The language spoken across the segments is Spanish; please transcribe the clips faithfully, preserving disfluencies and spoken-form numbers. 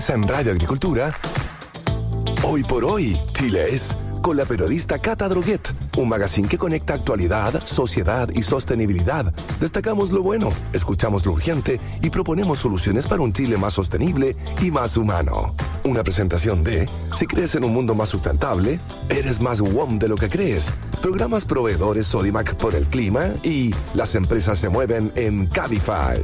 Comienza en Radio Agricultura. Hoy por hoy, Chile es, con la periodista Cata Droguet, un magazine que conecta actualidad, sociedad y sostenibilidad. Destacamos lo bueno, escuchamos lo urgente y proponemos soluciones para un Chile más sostenible y más humano. Una presentación de, si crees en un mundo más sustentable, eres más W O M de lo que crees. Programas proveedores Sodimac por el clima y las empresas se mueven en Cabify.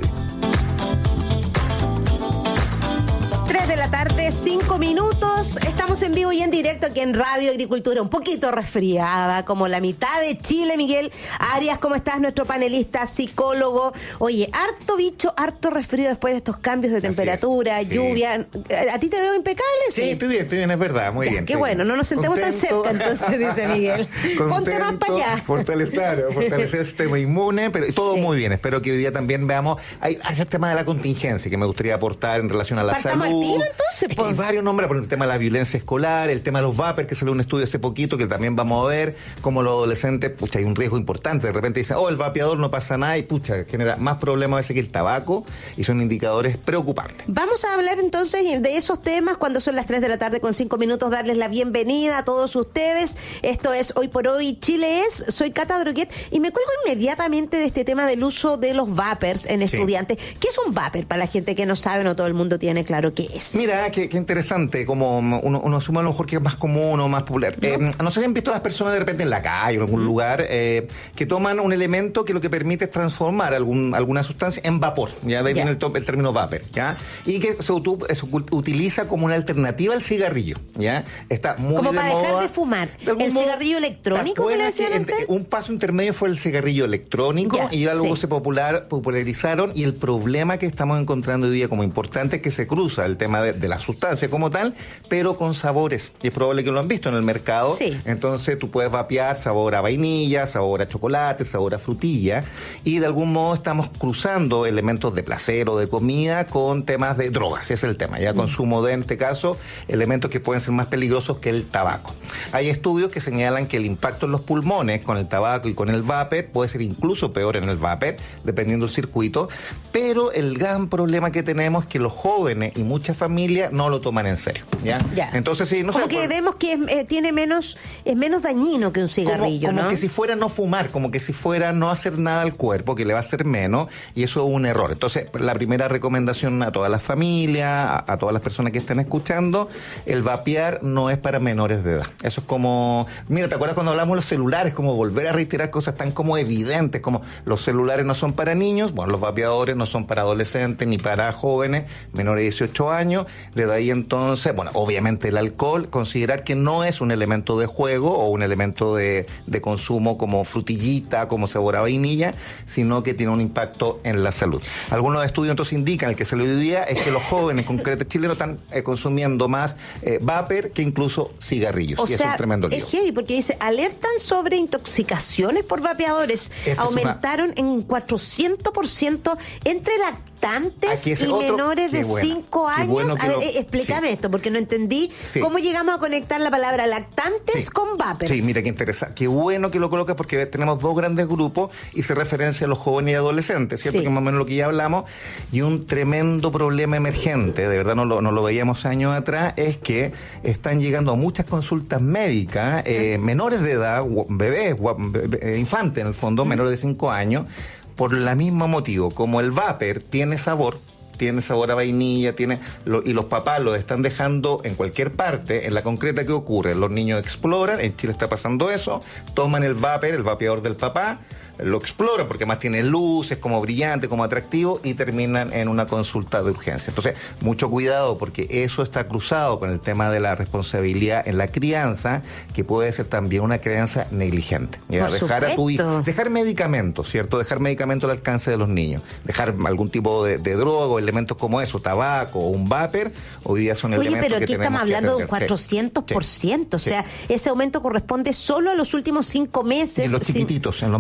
tres de la tarde, cinco minutos. Estamos en vivo y en directo aquí en Radio Agricultura. Un poquito resfriada, como la mitad de Chile. Miguel Arias, ¿cómo estás? Nuestro panelista, psicólogo. Oye, harto bicho, harto resfrío después de estos cambios de temperatura, es, lluvia. Sí. ¿A ti te veo impecable? Sí, sí, estoy bien, estoy bien, es verdad, muy ya, bien. Qué bueno, no nos sentemos contento. tan cerca, entonces, dice Miguel. Ponte más para allá. Fortalecer, fortalecer el sistema inmune, pero todo sí. Muy bien. Espero que hoy día también veamos. Hay, hay el tema de la contingencia que me gustaría aportar en relación a la Partamos salud. Al tiro, entonces, pues. Hay varios nombres, por el tema de la violencia escolar, el tema de los vapers, que salió un estudio hace poquito, que también vamos a ver cómo los adolescentes, pucha, hay un riesgo importante. De repente dicen, oh, el vapeador no pasa nada, y pucha, genera más problemas a veces que el tabaco, y son indicadores preocupantes. Vamos a hablar entonces de esos temas cuando son las tres de la tarde con cinco minutos, darles la bienvenida a todos ustedes. Esto es Hoy por Hoy Chile es, soy Cata Droguet, y me cuelgo inmediatamente de este tema del uso de los vapers en sí. estudiantes. ¿Qué es un vapor para la gente que no sabe, no todo el mundo tiene claro qué es? Mira, qué, qué interesante, como uno, uno asume a lo mejor que es más común o más popular. ¿No? Eh, no sé si han visto a las personas de repente en la calle o en algún lugar eh, que toman un elemento que lo que permite es transformar algún, alguna sustancia en vapor, ya de ahí viene el, el término vapor, ¿ya? Y que se, se utiliza como una alternativa al cigarrillo, ¿ya? Está muy como de para moda. Dejar de fumar. De ¿El modo, cigarrillo electrónico que le decían antes? Un paso intermedio fue el cigarrillo electrónico ya, y ya luego sí. se popular, popularizaron, y el problema que estamos encontrando hoy día como importante es que se cruza el tema de, de la sustancia como tal, pero con sabores, y es probable que lo han visto en el mercado. Sí. Entonces tú puedes vapear sabor a vainilla, sabor a chocolate, sabor a frutilla, y de algún modo estamos cruzando elementos de placer o de comida con temas de drogas, ese es el tema, ya mm. consumo de, en este caso, elementos que pueden ser más peligrosos que el tabaco. Hay estudios que señalan que el impacto en los pulmones con el tabaco y con el vapor puede ser incluso peor en el vapor, dependiendo del circuito, pero el gran problema que tenemos es que los jóvenes y muchas familias no lo toman en serio, ¿ya? Ya. Entonces sí, no como sé, que por... vemos que eh, tiene menos, es menos dañino que un cigarrillo, como, como ¿no? que si fuera no fumar, como que si fuera no hacer nada al cuerpo, que le va a hacer menos, y eso es un error. Entonces, la primera recomendación a todas las familias, a, a todas las personas que estén escuchando, el vapear no es para menores de edad. Eso es como, mira, ¿te acuerdas cuando hablamos de los celulares? Como volver a reiterar cosas tan como evidentes, como los celulares no son para niños, bueno, los vapeadores no son para adolescentes ni para jóvenes menores de dieciocho años, de ahí entonces, bueno, obviamente el alcohol, considerar que no es un elemento de juego o un elemento de, de consumo como frutillita, como sabor a vainilla, sino que tiene un impacto en la salud. Algunos estudios entonces indican, el que salió hoy día, es que los jóvenes, en concreto chilenos, están eh, consumiendo más eh, vapor que incluso cigarrillos. O y sea, es un tremendo lío. Es heavy, porque dice, alertan sobre intoxicaciones por vapeadores. Esa Aumentaron una... en cuatrocientos por ciento entre lactantes y otro... menores de cinco años. Bueno a ver, lo... explícame sí. esto, porque no entendí sí. cómo llegamos a conectar la palabra lactantes sí. con vapers. Sí, mira qué interesante. Qué bueno que lo colocas, porque tenemos dos grandes grupos y se referencia a los jóvenes y adolescentes, ¿cierto? Sí. Que más o menos lo que ya hablamos. Y un tremendo problema emergente, de verdad no lo, no lo veíamos años atrás, es que están llegando a muchas consultas médicas, eh, menores de edad, bebés, bebés, infantes en el fondo, menores de cinco años, por el mismo motivo. Como el vapor tiene sabor, tiene sabor a vainilla, tiene lo, y los papás lo están dejando en cualquier parte. En la concreta, ¿qué ocurre? Los niños exploran, en Chile está pasando eso, toman el vapor, el vapeador del papá, lo exploran porque además tiene luces, como brillante, como atractivo, y terminan en una consulta de urgencia. Entonces, mucho cuidado, porque eso está cruzado con el tema de la responsabilidad en la crianza, que puede ser también una crianza negligente. ¿Ya? Por dejar supuesto. a tu hijo, dejar medicamentos, ¿cierto? Dejar medicamentos al alcance de los niños, dejar algún tipo de, de droga o elementos como eso, tabaco o un vapor, hoy día son Oye, elementos pero que aquí tenemos estamos hablando de un que atender. cuatrocientos por ciento, sí. o sea, ese aumento corresponde solo a los últimos cinco meses. En los sin... chiquititos, en los más es, pequeñitos.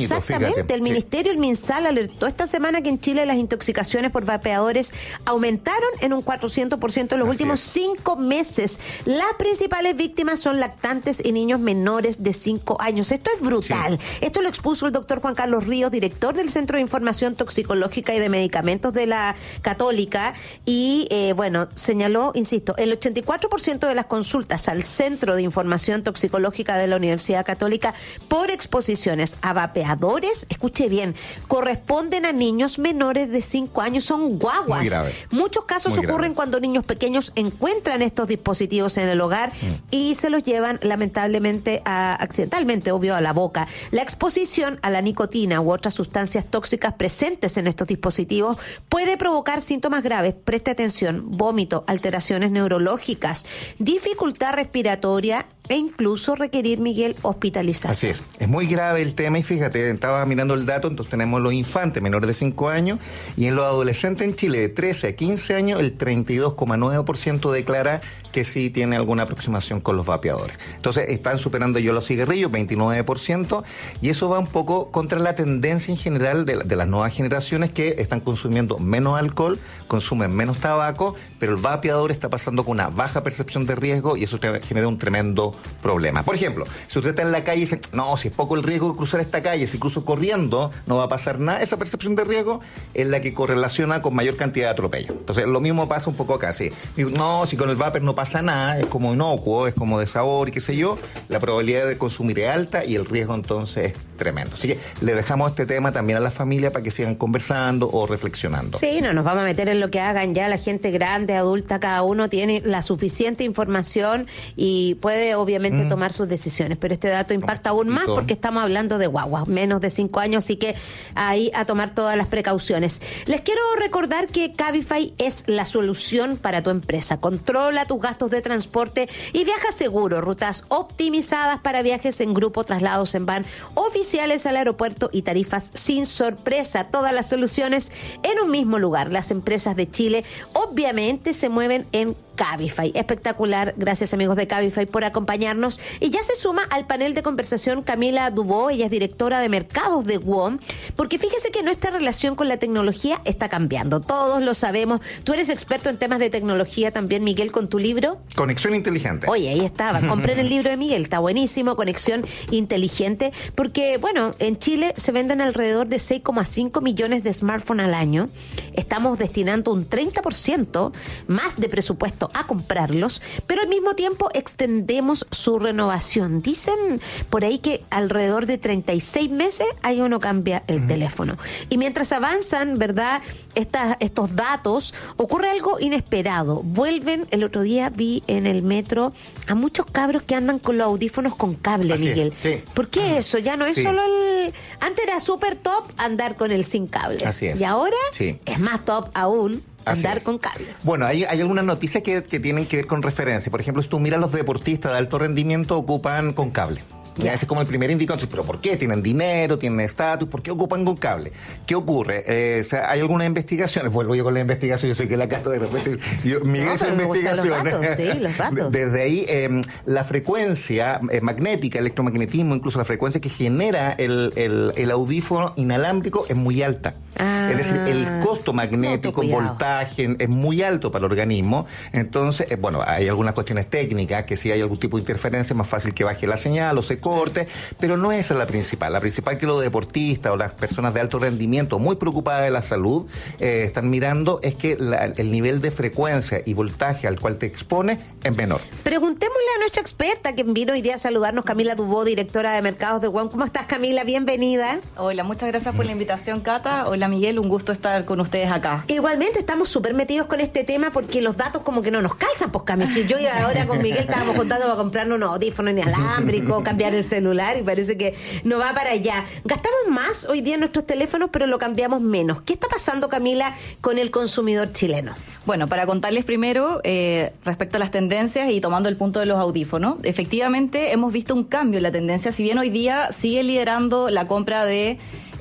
mito, Exactamente, fíjate. el Ministerio, el MinSal, alertó esta semana que en Chile las intoxicaciones por vapeadores aumentaron en un cuatrocientos por ciento en los Así últimos es. cinco meses. Las principales víctimas son lactantes y niños menores de cinco años. Esto es brutal. Sí. Esto lo expuso el doctor Juan Carlos Ríos, director del Centro de Información Toxicológica y de Medicamentos de la Católica, y eh, bueno, señaló, insisto, el ochenta y cuatro por ciento de las consultas al Centro de Información Toxicológica de la Universidad Católica por exposiciones a vapeadores, escuche bien, corresponden a niños menores de cinco años, son guaguas. Muy grave. Muchos casos Muy ocurren grave. cuando niños pequeños encuentran estos dispositivos en el hogar mm. y se los llevan lamentablemente, a, accidentalmente, obvio, a la boca. La exposición a la nicotina u otras sustancias tóxicas presentes en estos dispositivos puede provocar síntomas graves, preste atención, vómito, alteraciones neurológicas, dificultad respiratoria e incluso requerir, Miguel, hospitalización. Así es. Es muy grave el tema y fíjate, estaba mirando el dato, entonces tenemos los infantes menores de cinco años y en los adolescentes en Chile de trece a quince años el treinta y dos coma nueve por ciento declara que sí tiene alguna aproximación con los vapeadores. Entonces están superando yo los cigarrillos, veintinueve por ciento, y eso va un poco contra la tendencia en general de, de las nuevas generaciones que están consumiendo menos alcohol, consumen menos tabaco, pero el vapeador está pasando con una baja percepción de riesgo y eso te genera un tremendo problema. Por ejemplo, si usted está en la calle y dice, no, si es poco el riesgo de cruzar esta calle, si cruzo corriendo no va a pasar nada, esa percepción de riesgo es la que correlaciona con mayor cantidad de atropello. Entonces lo mismo pasa un poco acá, sí. Digo, no, si con el vapor no pasa nada, es como inocuo, es como de sabor y qué sé yo, la probabilidad de consumir es alta y el riesgo entonces es tremendo. Así que le dejamos este tema también a la familia para que sigan conversando o reflexionando. Sí, no nos vamos a meter en lo que hagan ya la gente grande, adulta, cada uno tiene la suficiente información y puede obviamente mm. tomar sus decisiones, pero este dato impacta aún más porque estamos hablando de guaguas, menos de cinco años, así que ahí a tomar todas las precauciones. Les quiero recordar que Cabify es la solución para tu empresa. Controla tus gastos de transporte y viaja seguro, rutas optimizadas para viajes en grupo, traslados en van, oficiales al aeropuerto y tarifas sin sorpresa. Todas las soluciones en un mismo lugar. Las empresas de Chile obviamente se mueven en Cabify. Espectacular. Gracias, amigos de Cabify, por acompañarnos. Y ya se suma al panel de conversación Camila Dubó. Ella es directora de mercados de W O M, porque fíjese que nuestra relación con la tecnología está cambiando. Todos lo sabemos. Tú eres experto en temas de tecnología también, Miguel, con tu libro Conexión Inteligente. Oye, ahí estaba. Compré el libro de Miguel. Está buenísimo. Conexión Inteligente. Porque, bueno, en Chile se venden alrededor de seis coma cinco millones de smartphones al año. Estamos destinando un treinta por ciento más de presupuesto a comprarlos, pero al mismo tiempo extendemos su renovación. Dicen por ahí que alrededor de treinta y seis meses ahí uno cambia el uh-huh. teléfono. Y mientras avanzan, ¿verdad?, Estas, estos datos, ocurre algo inesperado. Vuelven, el otro día vi en el metro a muchos cabros que andan con los audífonos con cable, Así Miguel. Es, sí. ¿Por qué eso? Ya no es sí. solo el... Antes era súper top andar con el sin cable. Así es. Y ahora sí. es más top aún andar con cables. Bueno, hay, hay algunas noticias que, que tienen que ver con referencia. Por ejemplo, si tú miras, los deportistas de alto rendimiento ocupan con cable. Ya, ese es como el primer indicador. ¿Pero por qué? Tienen dinero, tienen estatus, ¿por qué ocupan con cable? ¿Qué ocurre? Eh, o sea, hay algunas investigaciones, vuelvo yo con la investigación, yo sé que la carta de repente, yo, Miguel no, hizo investigaciones. Los datos, sí, los datos. Desde ahí, eh, la frecuencia eh, magnética, electromagnetismo, incluso la frecuencia que genera el, el, el audífono inalámbrico es muy alta. Ah, es decir, el costo magnético, voltaje, es muy alto para el organismo. Entonces, eh, bueno, hay algunas cuestiones técnicas, que si hay algún tipo de interferencia es más fácil que baje la señal o se corte, pero no esa es la principal. La principal que los deportistas o las personas de alto rendimiento muy preocupadas de la salud eh, están mirando es que la, el nivel de frecuencia y voltaje al cual te expone es menor. Preguntémosle a nuestra experta que vino hoy día a saludarnos, Camila Dubó, directora de mercados de W O M. ¿Cómo estás, Camila? Bienvenida. Hola, muchas gracias por la invitación, Cata. Hola, Miguel, un gusto estar con ustedes acá. Igualmente, estamos súper metidos con este tema porque los datos como que no nos calzan, pues, Cami. Si yo y ahora con Miguel estábamos contando para comprarnos unos audífonos inalámbricos, cambiar el celular, y parece que no va para allá. Gastamos más hoy día en nuestros teléfonos, pero lo cambiamos menos. ¿Qué está pasando, Camila, con el consumidor chileno? Bueno, para contarles primero, eh, respecto a las tendencias y tomando el punto de los audífonos, efectivamente hemos visto un cambio en la tendencia, si bien hoy día sigue liderando la compra de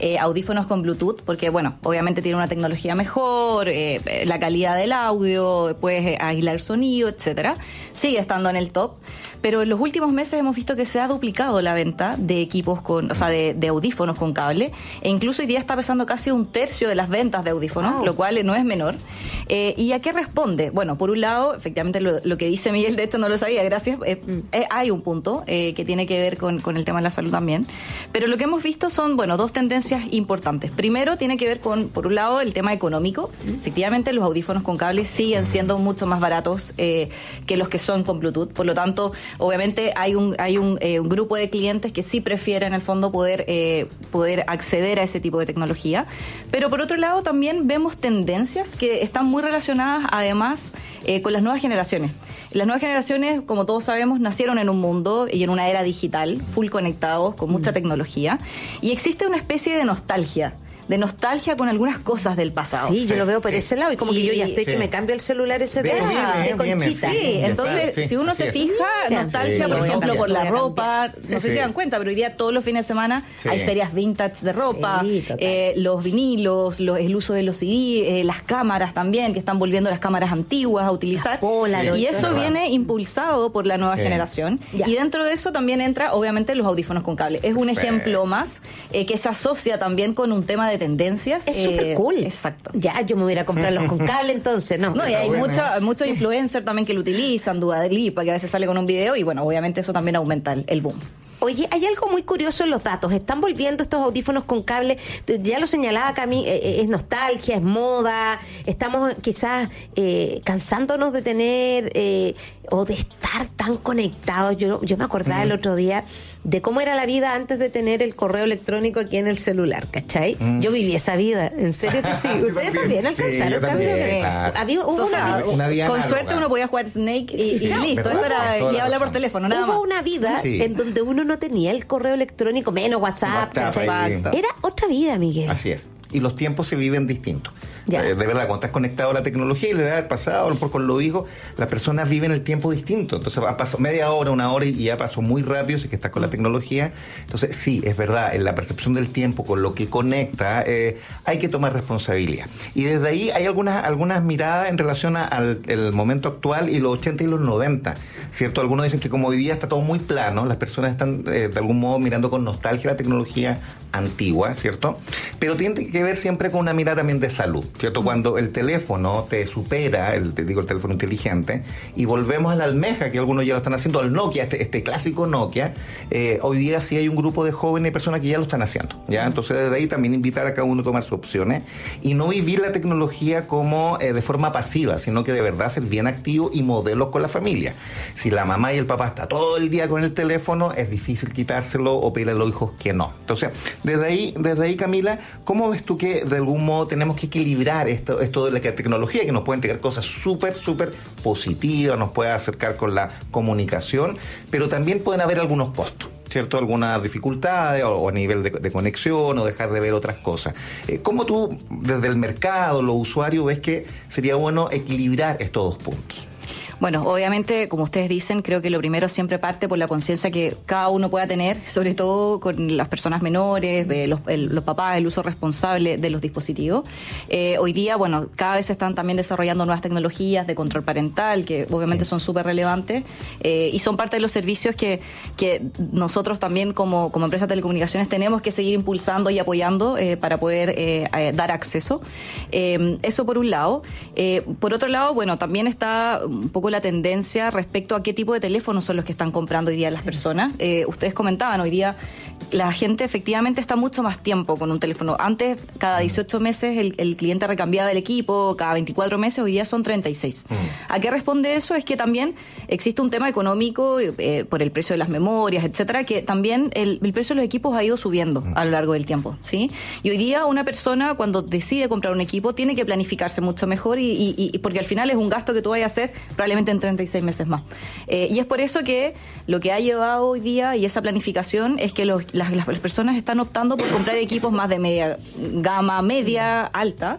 eh, audífonos con Bluetooth, porque bueno, obviamente tiene una tecnología mejor, eh, la calidad del audio, puedes aislar sonido, etcétera. Sigue estando en el top. Pero en los últimos meses hemos visto que se ha duplicado la venta de equipos con, o sea, de, de audífonos con cable, e incluso hoy día está pesando casi un tercio de las ventas de audífonos, wow. Lo cual no es menor. Eh, ¿Y a qué responde? Bueno, por un lado, efectivamente lo, lo que dice Miguel, de esto no lo sabía, gracias, eh, eh, hay un punto eh, que tiene que ver con, con el tema de la salud también, pero lo que hemos visto son, bueno, dos tendencias importantes. Primero, tiene que ver con, por un lado, el tema económico. Efectivamente, los audífonos con cable siguen siendo mucho más baratos eh, que los que son con Bluetooth, por lo tanto, obviamente hay un hay un, eh, un grupo de clientes que sí prefieren en el fondo poder eh, poder acceder a ese tipo de tecnología, pero por otro lado también vemos tendencias que están muy relacionadas además eh, con las nuevas generaciones. Las nuevas generaciones, como todos sabemos, nacieron en un mundo y en una era digital, full conectados, con mucha tecnología, y existe una especie de nostalgia de nostalgia con algunas cosas del pasado. Sí, yo lo veo por ese lado y como y, que yo ya estoy sí. que me cambio el celular ese de, ah, de conchita. Sí, sí, entonces sí, si uno se fija, es. nostalgia, sí, por ejemplo, por la ropa, no sé sí. si se dan cuenta, pero hoy día todos los fines de semana sí. hay ferias vintage de ropa, sí, eh, los vinilos, los, el uso de los C D, eh, las cámaras también, que están volviendo las cámaras antiguas a utilizar. Polar, y eso viene impulsado por la nueva sí. generación. Ya. Y dentro de eso también entra, obviamente, los audífonos con cable. Es un ejemplo más eh, que se asocia también con un tema de tendencias. Es súper eh, cool. Exacto. Ya, yo me voy a comprarlos con cable entonces, ¿no? No, y hay mucha, muchos influencers también que lo utilizan, Dua Lipa, que a veces sale con un video y bueno, obviamente eso también aumenta el, el boom. Oye, hay algo muy curioso en los datos. Están volviendo estos audífonos con cable. Ya lo señalaba Cami, eh, es nostalgia, es moda. Estamos quizás eh, cansándonos de tener eh, o de estar tan conectados. Yo, yo me acordaba mm. el otro día de cómo era la vida antes de tener el correo electrónico aquí en el celular, ¿cachai? Mm. Yo viví esa vida, en serio que sí. Ustedes también alcanzaron. Sí, también, claro. Había, hubo o sea, una, una con suerte uno podía jugar Snake y, y sí, listo. Esto era y hablar por teléfono, nada hubo más. Hubo una vida sí. en donde uno no tenía el correo electrónico, menos WhatsApp. WhatsApp era otra vida, Miguel. Así es. Y los tiempos se viven distintos. Eh, de verdad, cuando estás conectado a la tecnología y le da el pasado, a lo mejor con los hijos, las personas viven el tiempo distinto. Entonces, ha pasado media hora, una hora y ya pasó muy rápido si es que estás con mm. la tecnología. Entonces, sí, es verdad, en la percepción del tiempo, con lo que conecta, eh, hay que tomar responsabilidad. Y desde ahí hay algunas algunas miradas en relación a, al el momento actual y los ochenta y los noventa, ¿cierto? Algunos dicen que como hoy día está todo muy plano, las personas están eh, de algún modo mirando con nostalgia la tecnología antigua, ¿cierto? Pero tiene que ver siempre con una mirada también de salud, ¿cierto? Mm. Cuando el teléfono te supera, el, te digo el teléfono inteligente, y volvemos a la almeja, que algunos ya lo están haciendo, al Nokia, este, este clásico Nokia, eh, hoy día sí hay un grupo de jóvenes y personas que ya lo están haciendo, ¿ya? Entonces desde ahí también invitar a cada uno a tomar sus opciones y no vivir la tecnología como eh, de forma pasiva, sino que de verdad ser bien activo y modelos con la familia. Si la mamá y el papá están todo el día con el teléfono, es difícil quitárselo o pedirle a los hijos que no. Entonces, desde ahí, desde ahí, Camila, ¿cómo ves tú que de algún modo tenemos que equilibrar esto, esto de la tecnología, que nos puede entregar cosas súper, súper positivas, nos puede acercar con la comunicación, pero también pueden haber algunos costos, ¿cierto? Algunas dificultades o, o a nivel de, de conexión o dejar de ver otras cosas. Eh, ¿Cómo tú, desde el mercado, los usuarios, ves que sería bueno equilibrar estos dos puntos? Bueno, obviamente, como ustedes dicen, creo que lo primero siempre parte por la conciencia que cada uno pueda tener, sobre todo con las personas menores, eh, los, el, los papás, el uso responsable de los dispositivos. Eh, hoy día, bueno, cada vez se están también desarrollando nuevas tecnologías de control parental, que obviamente sí. son súper relevantes, eh, y son parte de los servicios que, que nosotros también como, como empresa de telecomunicaciones tenemos que seguir impulsando y apoyando eh, para poder eh, eh, dar acceso. Eh, eso por un lado. Eh, por otro lado, bueno, también está un poco la tendencia respecto a qué tipo de teléfonos son los que están comprando hoy día las personas. Eh, ustedes comentaban, hoy día la gente efectivamente está mucho más tiempo con un teléfono. Antes, cada dieciocho meses el, el cliente recambiaba el equipo, cada veinticuatro meses, hoy día son treinta y seis. Mm. ¿A qué responde eso? Es que también existe un tema económico eh, por el precio de las memorias, etcétera, que también el, el precio de los equipos ha ido subiendo mm. a lo largo del tiempo, ¿sí? Y hoy día una persona cuando decide comprar un equipo tiene que planificarse mucho mejor y, y, y porque al final es un gasto que tú vayas a hacer probablemente en treinta y seis meses más. Eh, y es por eso que lo que ha llevado hoy día y esa planificación es que los, las, las personas están optando por comprar equipos más de media gama, media, alta,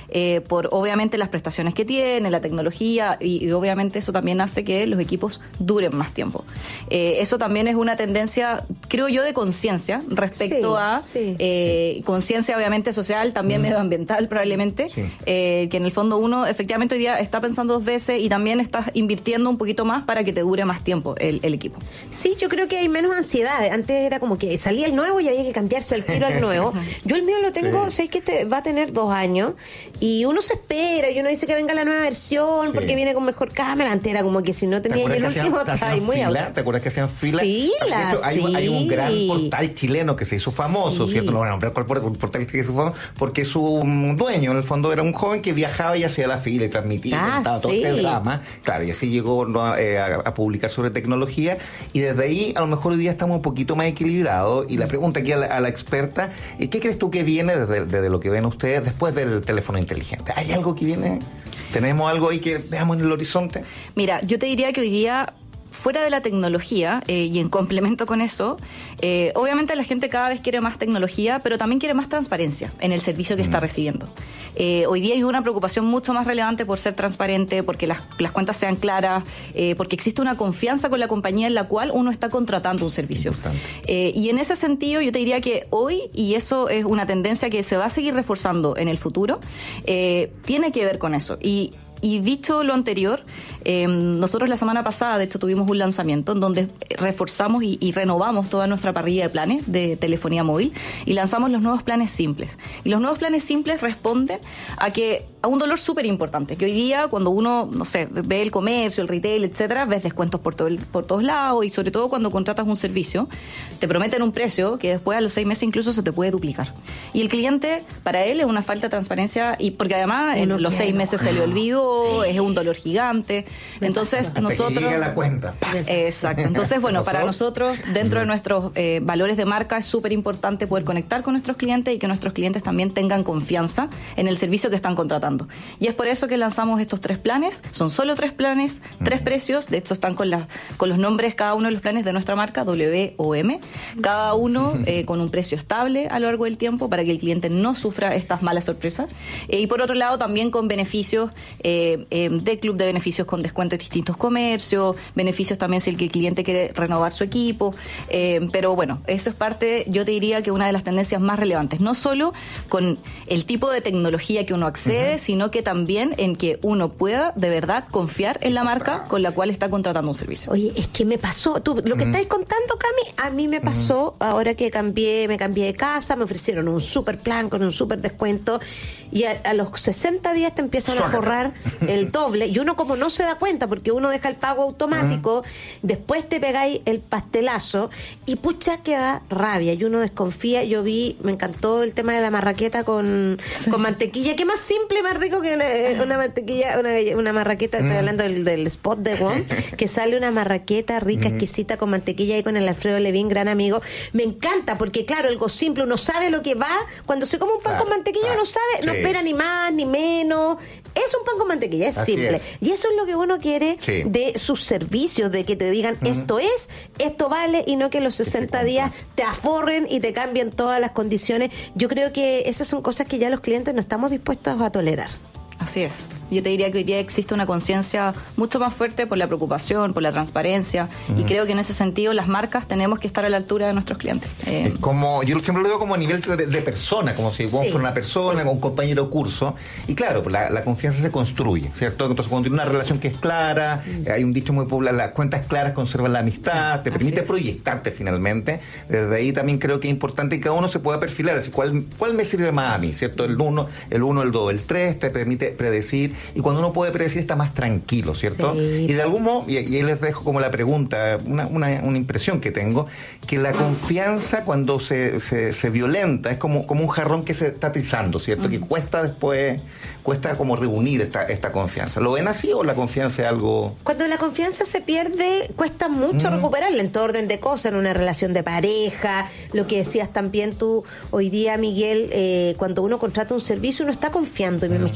eh, por obviamente las prestaciones que tiene, la tecnología, y, y obviamente eso también hace que los equipos duren más tiempo. Eh, eso también es una tendencia, creo yo, de conciencia respecto Sí, a sí. eh, conciencia obviamente social, también mm. medioambiental probablemente, sí. eh, que en el fondo uno efectivamente hoy día está pensando dos veces y también estás invirtiendo un poquito más para que te dure más tiempo el, el equipo. Sí, yo creo que hay menos ansiedad. Antes era como que salía el nuevo y había que cambiarse el tiro al nuevo. Yo el mío lo tengo, sí. sé que este va a tener dos años y uno se espera y uno dice que venga la nueva versión sí. porque viene con mejor cámara. Antes era como que si no tenía el último estaba muy fila, ¿te acuerdas que hacían fila? Fila, hecho, hay, sí. hay un gran portal chileno que se hizo famoso, sí. ¿cierto? No voy a nombrar cuál portal que se hizo famoso, porque su dueño en el fondo era un joven que viajaba y hacía la fila y transmitía, ah, contaba sí. todo este drama. Claro, y así llegó ¿no? eh, a, a publicar sobre tecnología y desde ahí a lo mejor hoy día estamos un poquito más equilibrados. Y la pregunta aquí a la, a la experta, ¿qué crees tú que viene desde, desde lo que ven ustedes después del teléfono inteligente? ¿Hay algo que viene? ¿Tenemos algo ahí que veamos en el horizonte? Mira, yo te diría que hoy día, fuera de la tecnología, eh, y en complemento con eso, eh, obviamente la gente cada vez quiere más tecnología, pero también quiere más transparencia en el servicio que mm. está recibiendo. Eh, hoy día hay una preocupación mucho más relevante por ser transparente, porque las, las cuentas sean claras, eh, porque existe una confianza con la compañía en la cual uno está contratando un servicio. Eh, y en ese sentido yo te diría que hoy, y eso es una tendencia que se va a seguir reforzando en el futuro, eh, tiene que ver con eso. Y Y dicho lo anterior, eh, nosotros la semana pasada, de hecho, tuvimos un lanzamiento en donde reforzamos y, y renovamos toda nuestra parrilla de planes de telefonía móvil y lanzamos los nuevos planes simples. Y los nuevos planes simples responden a que a un dolor súper importante, que hoy día cuando uno, no sé, ve el comercio, el retail, etcétera, ves descuentos por, todo el, por todos lados y sobre todo cuando contratas un servicio, te prometen un precio que después a los seis meses incluso se te puede duplicar. Y el cliente, para él, es una falta de transparencia y porque además uno en los seis meses se le olvidó, es un dolor gigante. Entonces hasta nosotros... que llega la cuenta. Exacto. Entonces, bueno, para nosotros, dentro de nuestros eh, valores de marca, es súper importante poder conectar con nuestros clientes y que nuestros clientes también tengan confianza en el servicio que están contratando. Y es por eso que lanzamos estos tres planes. Son solo tres planes, tres precios. De hecho, están con, la, con los nombres cada uno de los planes de nuestra marca, W O M. Cada uno eh, con un precio estable a lo largo del tiempo para que el cliente no sufra estas malas sorpresas. Eh, y por otro lado, también con beneficios eh, eh, de club de beneficios con descuento en distintos comercios, beneficios también si el, el cliente quiere renovar su equipo. Eh, pero bueno, eso es parte, yo te diría que una de las tendencias más relevantes. No solo con el tipo de tecnología que uno accede, uh-huh. sino que también en que uno pueda de verdad confiar en la marca con la cual está contratando un servicio. Oye, es que me pasó, tú, lo que uh-huh. estáis contando, Cami, a mí me pasó uh-huh. ahora que cambié, me cambié de casa, me ofrecieron un super plan con un super descuento y a, a los sesenta días te empiezan Suárate. a forrar el doble y uno como no se da cuenta porque uno deja el pago automático, uh-huh. después te pegáis el pastelazo y pucha que da rabia y uno desconfía. Yo vi, me encantó el tema de la marraqueta con, sí. con mantequilla, que más simple, más rico que una, una mantequilla, una, una marraqueta, estoy hablando del, del spot de Wong, que sale una marraqueta rica, exquisita con mantequilla y con el Alfredo Levín, gran amigo. Me encanta porque claro, algo simple, uno sabe lo que va, cuando se come un pan claro, con mantequilla claro. uno sabe, sí. no espera ni más ni menos, es un pan con mantequilla, es Así simple. Es. Y eso es lo que uno quiere sí. de sus servicios, de que te digan uh-huh. esto es, esto vale, y no que los sesenta días te aforren y te cambien todas las condiciones. Yo creo que esas son cosas que ya los clientes no estamos dispuestos a tolerar. Así es. Yo te diría que hoy día existe una conciencia mucho más fuerte por la preocupación, por la transparencia, uh-huh. y creo que en ese sentido las marcas tenemos que estar a la altura de nuestros clientes. Eh, es como, yo siempre lo veo como a nivel de, de persona, como si vos sí, fuera una persona, sí. un compañero de curso, y claro, pues la, la confianza se construye, ¿cierto? Entonces cuando tiene una relación que es clara, uh-huh. hay un dicho muy popular, las cuentas claras conservan la amistad, te permite proyectarte finalmente. Desde ahí también creo que es importante que cada uno se pueda perfilar, decir, ¿cuál, cuál me sirve más a mí? ¿Cierto? El uno, el uno, el dos, el tres, te permite predecir, y cuando uno puede predecir está más tranquilo, ¿cierto? Sí. Y de algún modo, y, y ahí les dejo como la pregunta, una, una, una impresión que tengo, que la confianza cuando se, se, se violenta es como, como un jarrón que se está trizando, ¿cierto? Uh-huh. Que cuesta después, cuesta como reunir esta, esta confianza. ¿Lo ven así o la confianza es algo...? Cuando la confianza se pierde, cuesta mucho uh-huh. recuperarla en todo orden de cosas, en una relación de pareja, lo que decías también tú hoy día, Miguel, eh, cuando uno contrata un servicio uno está confiando, y me uh-huh. imagino que para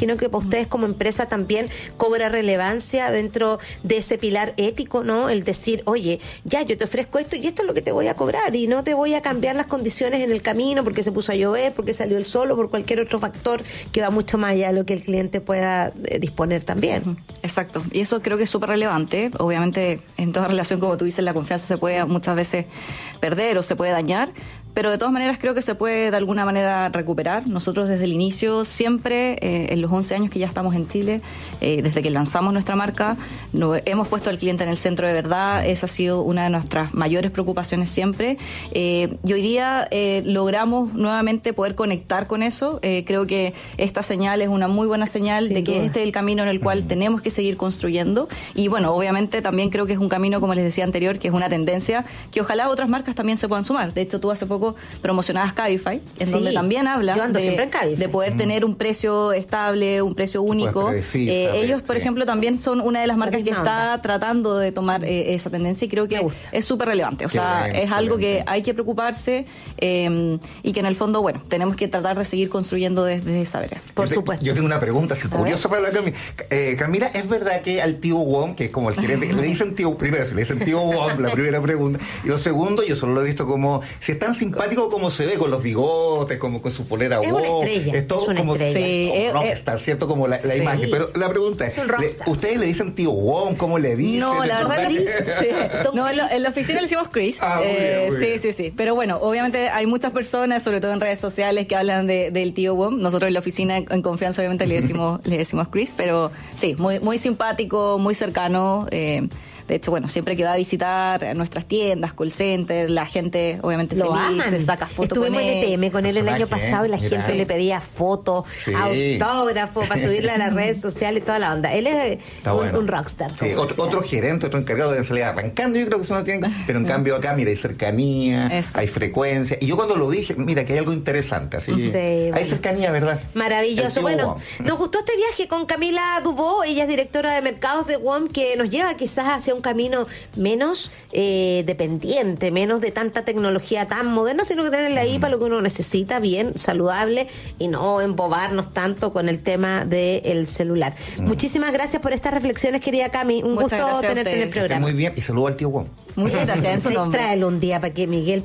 ustedes como empresa también cobra relevancia dentro de ese pilar ético, ¿no? El decir, oye, ya yo te ofrezco esto y esto es lo que te voy a cobrar y no te voy a cambiar las condiciones en el camino porque se puso a llover, porque salió el sol o por cualquier otro factor que va mucho más allá de lo que el cliente pueda eh, disponer también. Exacto, y eso creo que es súper relevante. Obviamente en toda relación, como tú dices, la confianza se puede muchas veces perder o se puede dañar, pero de todas maneras creo que se puede de alguna manera recuperar. Nosotros desde el inicio siempre, eh, en los once años que ya estamos en Chile, eh, desde que lanzamos nuestra marca, no, hemos puesto al cliente en el centro de verdad. Esa ha sido una de nuestras mayores preocupaciones siempre. Eh, y hoy día eh, logramos nuevamente poder conectar con eso. Eh, creo que esta señal es una muy buena señal Sin de que duda. Este es el camino en el cual tenemos que seguir construyendo. Y bueno, obviamente también creo que es un camino, como les decía anterior, que es una tendencia que ojalá otras marcas también se puedan sumar. De hecho, tú hace poco promocionadas Cabify, en sí, donde también habla de, de poder mm. tener un precio estable, un precio único. Eh, ellos, sí. por ejemplo, también son una de las marcas que está tratando de tomar eh, esa tendencia y creo que es súper relevante. O Qué sea, bien, es excelente. Algo que hay que preocuparse eh, y que en el fondo, bueno, tenemos que tratar de seguir construyendo desde, desde esa área. Por yo supuesto. Te, yo tengo una pregunta así curiosa para la Camila. Eh, Camila, ¿es verdad que al tío Wong, que es como el gerente, le dicen tío, primero, si le dicen tío Wong, la primera pregunta, y lo segundo, yo solo lo he visto como, si es tan simpático como se ve, con los bigotes, como con su polera es Wong. Es una estrella. Es todo es una como estrella. Sí, es, no, es, está cierto como la, la sí. imagen. Pero la pregunta es, es ¿ustedes le dicen tío Wong? ¿Cómo le dicen? No, la verdad Chris. Sí. No, en, la, en la oficina le decimos Chris. Ah, muy bien, muy eh, bien. Sí, sí, sí. Pero bueno, obviamente hay muchas personas, sobre todo en redes sociales, que hablan de, del tío Wong. Nosotros en la oficina, en confianza, obviamente le decimos, le decimos Chris. Pero sí, muy, muy simpático, muy cercano. Eh, De hecho, bueno, siempre que va a visitar nuestras tiendas, call center, la gente obviamente lo feliz, aman. Se saca fotos con él. Estuvimos en E T M con él el año pasado y la Mira. gente le pedía fotos, sí. autógrafo para subirle a las redes sociales y toda la onda. Él es un, bueno. un rockstar. Sí, otro, otro gerente, otro encargado de salir arrancando, yo creo que eso no tiene, pero en cambio acá, mira, hay cercanía, eso. hay frecuencia. Y yo cuando lo dije, mira, que hay algo interesante, así sí, hay bueno. cercanía, ¿verdad? Maravilloso. Bueno, Wong. Nos gustó este viaje con Camila Dubó, ella es directora de mercados de W O M, que nos lleva quizás hacia un camino menos eh, dependiente, menos de tanta tecnología tan moderna, sino que tenerla ahí mm. para lo que uno necesita, bien, saludable, y no embobarnos tanto con el tema del celular. Mm. Muchísimas gracias por estas reflexiones, querida Cami. Un Muchas gusto tenerte en el programa. Muy bien, y saludo al tío Wong. Muchas gracias en su nombre. Tráelo un día para que Miguel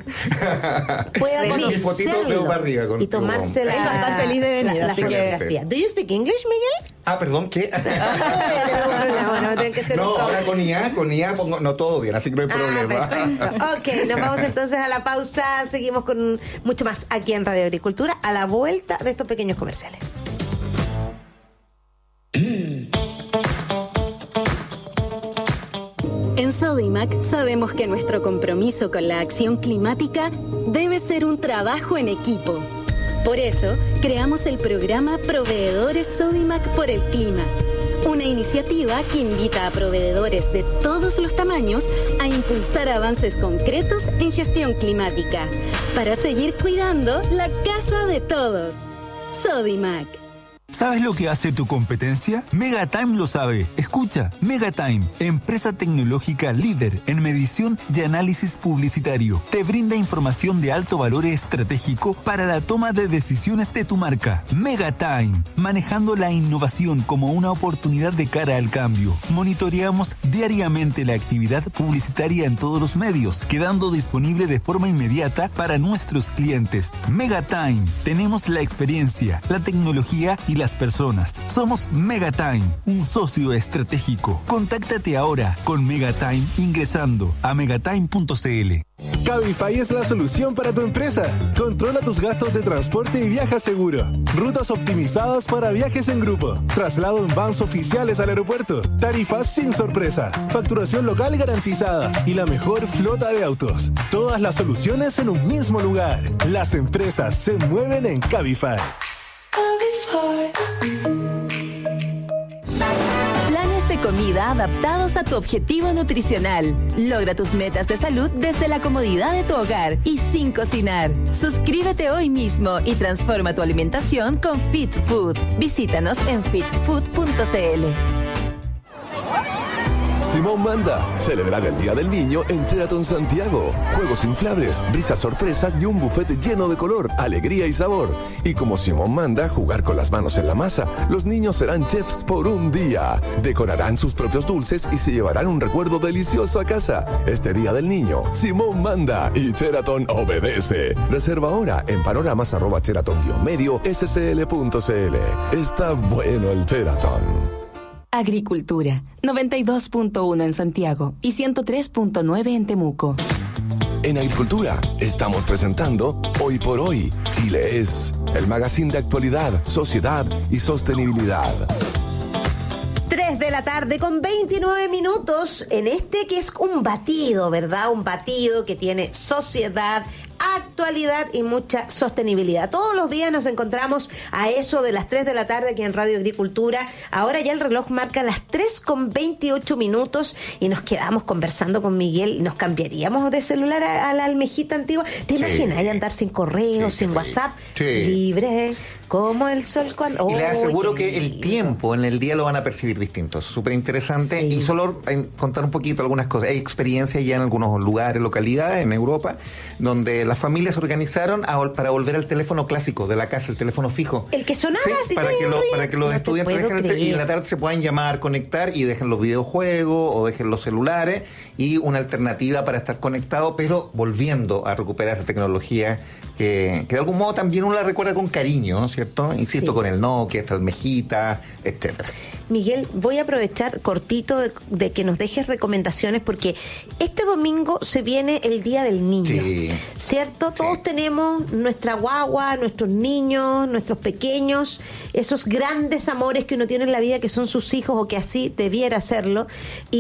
pueda conocerlo y tomarse la... Él va a estar feliz de venir, la, la así fotografía. que... ¿Do you speak English, Miguel? Ah, perdón, ¿qué? no, no, que ser no ahora con I A, con I A pongo, no todo bien, así que no hay problema. Ah, ok, nos vamos entonces a la pausa. Seguimos con mucho más aquí en Radio Agricultura a la vuelta de estos pequeños comerciales. En Sodimac sabemos que nuestro compromiso con la acción climática debe ser un trabajo en equipo. Por eso, creamos el programa Proveedores Sodimac por el Clima, una iniciativa que invita a proveedores de todos los tamaños a impulsar avances concretos en gestión climática para seguir cuidando la casa de todos. Sodimac. ¿Sabes lo que hace tu competencia? Megatime lo sabe. Escucha, Megatime, empresa tecnológica líder en medición y análisis publicitario, te brinda información de alto valor estratégico para la toma de decisiones de tu marca. Megatime, manejando la innovación como una oportunidad de cara al cambio. Monitoreamos diariamente la actividad publicitaria en todos los medios, quedando disponible de forma inmediata para nuestros clientes. Megatime, tenemos la experiencia, la tecnología y las personas. Somos Megatime, un socio estratégico. Contáctate ahora con Megatime ingresando a megatime punto c l. Cabify es la solución para tu empresa. Controla tus gastos de transporte y viaja seguro. Rutas optimizadas para viajes en grupo. Traslado en vans oficiales al aeropuerto. Tarifas sin sorpresa. Facturación local garantizada. Y la mejor flota de autos. Todas las soluciones en un mismo lugar. Las empresas se mueven en Cabify. Planes de comida adaptados a tu objetivo nutricional. Logra tus metas de salud desde la comodidad de tu hogar y sin cocinar. Suscríbete hoy mismo y transforma tu alimentación con Fit Food. Visítanos en fit food punto c l. Simón manda celebrar el Día del Niño en Sheraton Santiago. Juegos inflables, risas sorpresas y un buffet lleno de color, alegría y sabor. Y como Simón manda jugar con las manos en la masa, los niños serán chefs por un día. Decorarán sus propios dulces y se llevarán un recuerdo delicioso a casa. Este Día del Niño, Simón manda y Sheraton obedece. Reserva ahora en panoramas arroba sheraton-medio scl.cl. Está bueno el Sheraton. Agricultura, noventa y dos punto uno en Santiago y ciento tres punto nueve en Temuco. En Agricultura estamos presentando Hoy por Hoy, Chile es, el magazine de actualidad, sociedad y sostenibilidad. tres de la tarde con veintinueve minutos en este que es un batido, ¿verdad? Un batido que tiene sociedad, actualidad y mucha sostenibilidad. Todos los días nos encontramos a eso de las tres de la tarde aquí en Radio Agricultura. Ahora ya el reloj marca las tres con veintiocho minutos y nos quedamos conversando con Miguel. ¿Nos cambiaríamos de celular a, a la almejita antigua? ¿Te sí. imaginas andar sin correo, sí, sin sí. WhatsApp? Sí. Libre, como el sol cuando... Oh, y les aseguro que el tiempo en el día lo van a percibir distinto. Súper interesante. Sí. Y solo contar un poquito algunas cosas. Hay experiencias ya en algunos lugares, localidades en Europa, donde las familias se organizaron a, para volver al teléfono clásico de la casa, el teléfono fijo. El que sonaba sí, así. Para que, lo, para que los no estudiantes dejen el, y en la tarde se puedan llamar, conectar y dejen los videojuegos o dejen los celulares y una alternativa para estar conectado, pero volviendo a recuperar esa tecnología que, que de algún modo también uno la recuerda con cariño, ¿cierto? Insisto, sí. con el Nokia, esta almejita, etcétera. Miguel, voy a aprovechar cortito de, de que nos dejes recomendaciones porque este domingo se viene el Día del Niño, sí. ¿cierto? Todos sí. tenemos nuestra guagua, nuestros niños, nuestros pequeños, esos grandes amores que uno tiene en la vida que son sus hijos o que así debiera serlo,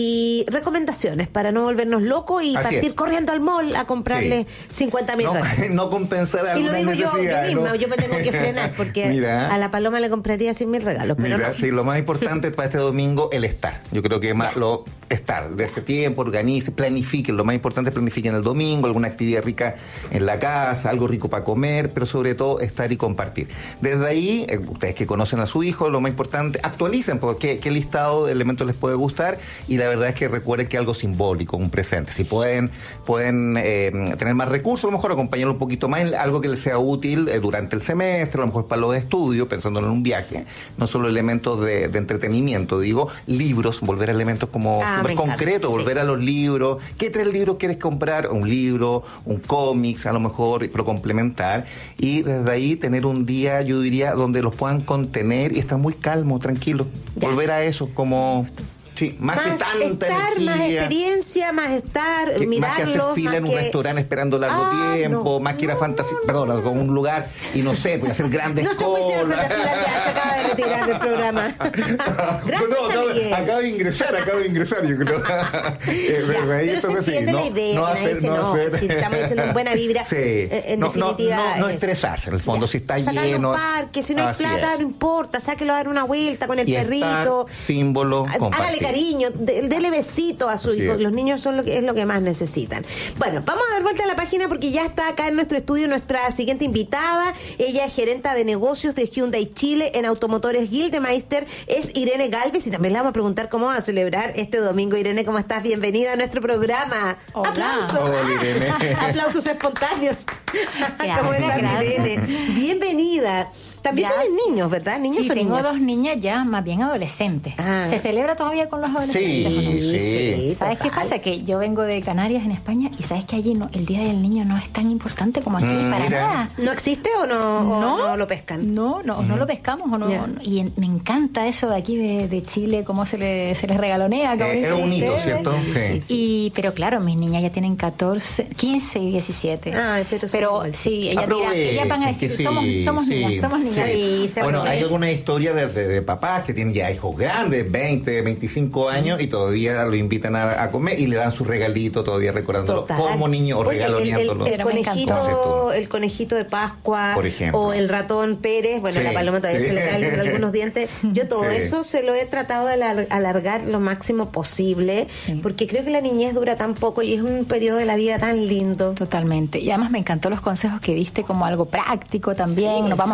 y recomendaciones para no volvernos locos y así partir es. corriendo al mall a comprarle sí. cincuenta mil no, no compensar alguna necesidad. Y lo digo yo, yo misma, ¿no? yo me tengo que frenar porque Mira. a la Paloma le compraría cien mil regalos. Pero Mira, no. sí, lo más importante para este domingo, el estar. Yo creo que más lo estar, de ese tiempo, organice, planifiquen. Lo más importante es planifiquen el domingo, alguna actividad rica en la casa, algo rico para comer, pero sobre todo estar y compartir. Desde ahí, eh, ustedes que conocen a su hijo, lo más importante, actualicen porque qué listado de elementos les puede gustar y la verdad es que recuerden que algo simbólico, un presente. Si pueden, pueden eh, tener más recursos, a lo mejor acompañarlo un poquito más en algo que les sea útil eh, durante el semestre, a lo mejor para los estudios, pensándolo en un viaje, no solo elementos de, de entretenimiento, digo, libros, volver a elementos como ah, súper concretos, sí. volver a los libros. ¿Qué tres libros quieres comprar? Un libro, un cómics, a lo mejor, pero complementar. Y desde ahí tener un día, yo diría, donde los puedan contener y estar muy calmos, tranquilos. Ya. Volver a eso como... Sí, más, más que tanta estar, energía, más experiencia, más estar, que, mirarlos. Más que hacer fila en un que... restaurante esperando largo ah, tiempo, no, más que ir a fantasía, no, perdón, no. con un lugar y no sé, pues hacer grandes no colas. No estoy muy ya se acaba de retirar del programa. Gracias, no, acabo, acabo de ingresar, acabo de ingresar, yo creo. eh, ya, pero se entiende sí, la idea, no, no hacer, dice, no, hacer. Si estamos diciendo en buena vibra, sí. eh, en no, definitiva no, no, no estresarse, en el fondo, ya. si está Sacar lleno. Un parque, si no hay plata, es. no importa, sáquelo a dar una vuelta con el y perrito. Estar, símbolo, hágale cariño, dele besito a su hijo. Los niños son lo que es lo que más necesitan. Bueno, vamos a dar vuelta a la página porque ya está acá en nuestro estudio nuestra siguiente invitada. Ella es gerenta de negocios de Hyundai Chile en Automotores Gildemeister. Es Irene Galvez y también le vamos a preguntar cómo va a celebrar este domingo. Irene, ¿cómo estás? Bienvenida a nuestro programa. Hola. Aplausos. Hola, Irene. Aplausos espontáneos. Gracias, ¿Cómo estás, gracias. Irene? Bienvenida. También tienes niños, ¿verdad? ¿Niños sí, o tengo niñas? dos niñas ya, más bien adolescentes. Ah. ¿Se celebra todavía con los adolescentes? Sí, ¿o no? sí. sí. ¿Sabes total. qué pasa? Que yo vengo de Canarias, en España, y sabes que allí no, el Día del Niño no es tan importante como aquí, mm, para mira. nada. ¿No existe o no, no, o no lo pescan? No, no, mm. no lo pescamos. O no, yeah. Y en, me encanta eso de aquí de, de Chile, cómo se le, se les regalonea. Como eh, es un hito, ¿cierto? Sí. Sí, sí. Y, pero claro, mis niñas ya tienen catorce, quince y diecisiete. Ay, pero, pero sí, ellas, dirán, ellas van a decir, sí, somos, somos sí, niñas, somos niñas. Sí, sí, bueno, hay alguna historia de, de, de papás que tienen ya hijos grandes, veinte, veinticinco años, y todavía lo invitan a, a comer y le dan su regalito, todavía recordándolo Total. como niño o regaloneándolo. El, el, el, conejito, el conejito de Pascua, por ejemplo, o el ratón Pérez, bueno, sí, la paloma todavía sí. se le caen algunos dientes. Yo todo sí. eso se lo he tratado de alargar lo máximo posible, sí. porque creo que la niñez dura tan poco y es un periodo de la vida tan lindo. Totalmente. Y además me encantó los consejos que diste como algo práctico también. Sí. Nos vamos a ir de viaje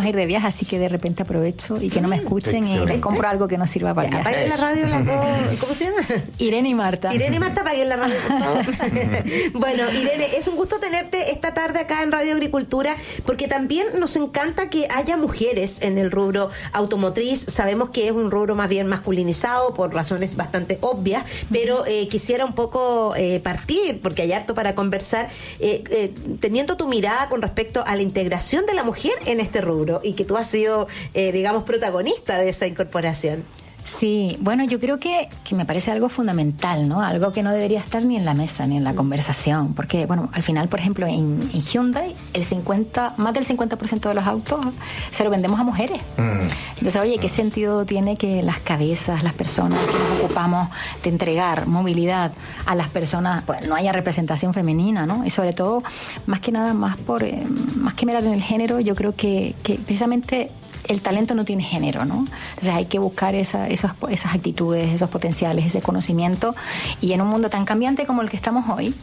viajes, así que de repente aprovecho y que no me escuchen Excelente. y les compro algo que no sirva para el viaje. Apaguen la radio las dos. ¿Cómo se llama? Irene y Marta. Irene y Marta, apaguen la radio, por favor. Bueno, Irene, es un gusto tenerte esta tarde acá en Radio Agricultura, porque también nos encanta que haya mujeres en el rubro automotriz. Sabemos que es un rubro más bien masculinizado por razones bastante obvias, pero eh, quisiera un poco eh, partir, porque hay harto para conversar, eh, eh, teniendo tu mirada con respecto a la integración de la mujer en este rubro, y que tú has sido, eh, digamos, protagonista de esa incorporación. Sí, bueno, yo creo que, que me parece algo fundamental, ¿no? Algo que no debería estar ni en la mesa, ni en la conversación, porque, bueno, al final, por ejemplo, en, en Hyundai, el cincuenta, más del cincuenta por ciento de los autos se lo vendemos a mujeres. Mm. Entonces, oye, ¿qué sentido tiene que las cabezas, las personas que nos ocupamos de entregar movilidad a las personas, pues no haya representación femenina, ¿no? Y sobre todo, más que nada, más por eh, más que mirar en el género, yo creo que, que precisamente el talento no tiene género, ¿no? Entonces hay que buscar esa, esas, esas actitudes, esos potenciales, ese conocimiento, y en un mundo tan cambiante como el que estamos hoy,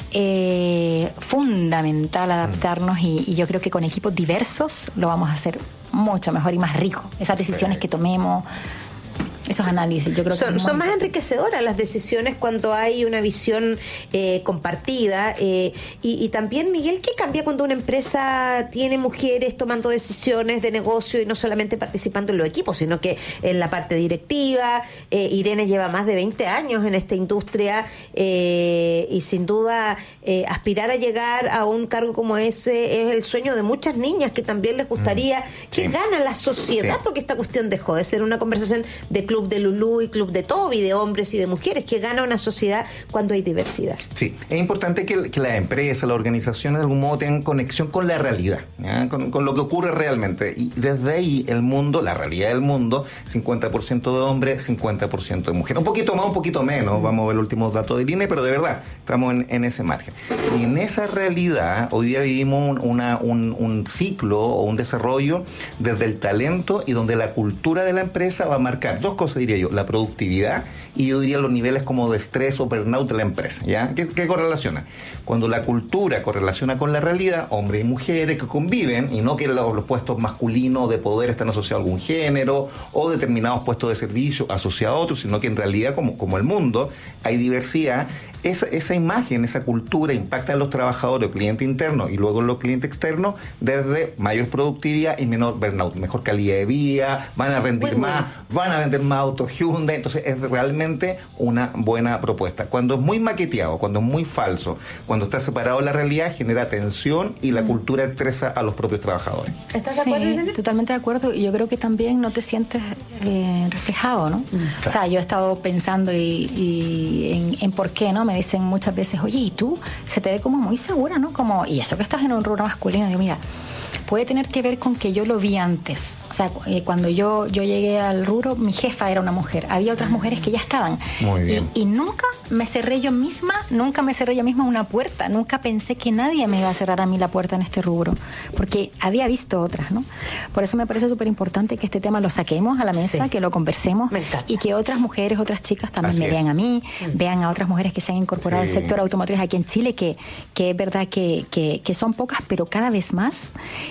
eh, fundamental adaptarnos, y, y yo creo que con equipos diversos lo vamos a hacer mucho mejor y más rico. Esas decisiones que tomemos, esos análisis, yo creo son, que son más enriquecedoras las decisiones cuando hay una visión eh, compartida, eh, y, y también, Miguel, ¿qué cambia cuando una empresa tiene mujeres tomando decisiones de negocio y no solamente participando en los equipos, sino que en la parte directiva? eh, Irene lleva más de veinte años en esta industria, eh, y sin duda eh, aspirar a llegar a un cargo como ese es el sueño de muchas niñas que también les gustaría. mm. que sí. gana la sociedad, sí. porque esta cuestión dejó de ser una conversación de club de Lulú y club de Toby, de hombres y de mujeres, que gana una sociedad cuando hay diversidad. Sí, es importante que, que las empresas, las organizaciones de algún modo tengan conexión con la realidad, con, con lo que ocurre realmente, y desde ahí el mundo, la realidad del mundo, cincuenta por ciento de hombres, cincuenta por ciento de mujeres, un poquito más, un poquito menos, vamos a ver los últimos datos de Irene, pero de verdad estamos en, en ese margen. Y en esa realidad hoy día vivimos un, una, un, un ciclo o un desarrollo desde el talento, y donde la cultura de la empresa va a marcar dos cosas, diría yo: la productividad, y yo diría los niveles como de estrés o burnout de la empresa, ¿ya? ¿Qué, qué correlaciona? Cuando la cultura correlaciona con la realidad, hombres y mujeres que conviven, y no que los, los puestos masculinos de poder están asociados a algún género, o determinados puestos de servicio asociados a otros, sino que en realidad, como, como el mundo, hay diversidad. Esa, esa imagen, esa cultura impacta en los trabajadores, cliente interno y luego en los clientes externos, desde mayor productividad y menor burnout, mejor calidad de vida, van a rendir Muy más, bueno. van a vender más autos Hyundai. Entonces es realmente una buena propuesta. Cuando es muy maqueteado, cuando es muy falso, cuando está separado de la realidad, genera tensión, y la cultura estresa a los propios trabajadores. ¿Estás de acuerdo, Irene? Sí, totalmente de acuerdo, y yo creo que también no te sientes eh, reflejado, ¿no? Mm. O sea, yo he estado pensando y, y en, en por qué, ¿no? Me dicen muchas veces, oye, ¿y tú? Se te ve como muy segura, ¿no? Como, y eso que estás en un rubro masculino. Digo, mira, puede tener que ver con que yo lo vi antes. O sea, eh, cuando yo, yo llegué al rubro, mi jefa era una mujer. Había otras mujeres que ya estaban. Muy bien. Y, y nunca me cerré yo misma, nunca me cerré yo misma una puerta. Nunca pensé que nadie me iba a cerrar a mí la puerta en este rubro. Porque había visto otras, ¿no? Por eso me parece súper importante que este tema lo saquemos a la mesa, sí. que lo conversemos, y que otras mujeres, otras chicas también Así me es. vean a mí, mm. vean a otras mujeres que se han incorporado sí. al sector automotriz aquí en Chile, que, que es verdad que, que, que son pocas, pero cada vez más.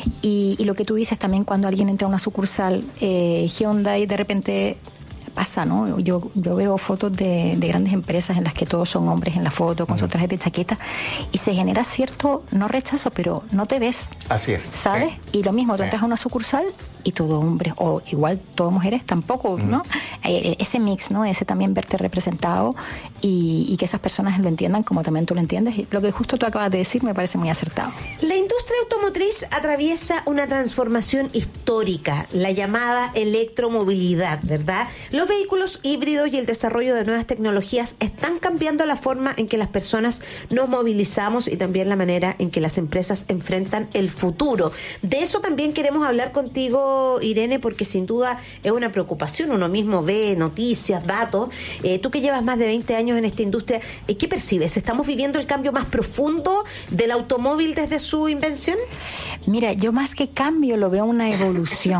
Y, y lo que tú dices también, cuando alguien entra a una sucursal eh, Hyundai, de repente pasa, ¿no? Yo, yo veo fotos de, de grandes empresas en las que todos son hombres en la foto, con uh-huh. sus trajes de chaqueta, y se genera cierto, no rechazo, pero no te ves. Así es. ¿Sabes? Sí. Y lo mismo, tú sí. entras a una sucursal y todo hombres, o igual todo mujeres tampoco, uh-huh. ¿no? Eh, ese mix, ¿no? Ese también verte representado, y, y que esas personas lo entiendan como también tú lo entiendes. Y lo que justo tú acabas de decir me parece muy acertado. La industria automotriz atraviesa una transformación histórica, la llamada electromovilidad, ¿verdad? Los vehículos híbridos y el desarrollo de nuevas tecnologías están cambiando la forma en que las personas nos movilizamos, y también la manera en que las empresas enfrentan el futuro. De eso también queremos hablar contigo, Irene, porque sin duda es una preocupación. Uno mismo ve noticias, datos. Eh, tú que llevas más de veinte años en esta industria, ¿qué percibes? ¿Estamos viviendo el cambio más profundo del automóvil desde su invención? Mira, yo más que cambio lo veo una evolución.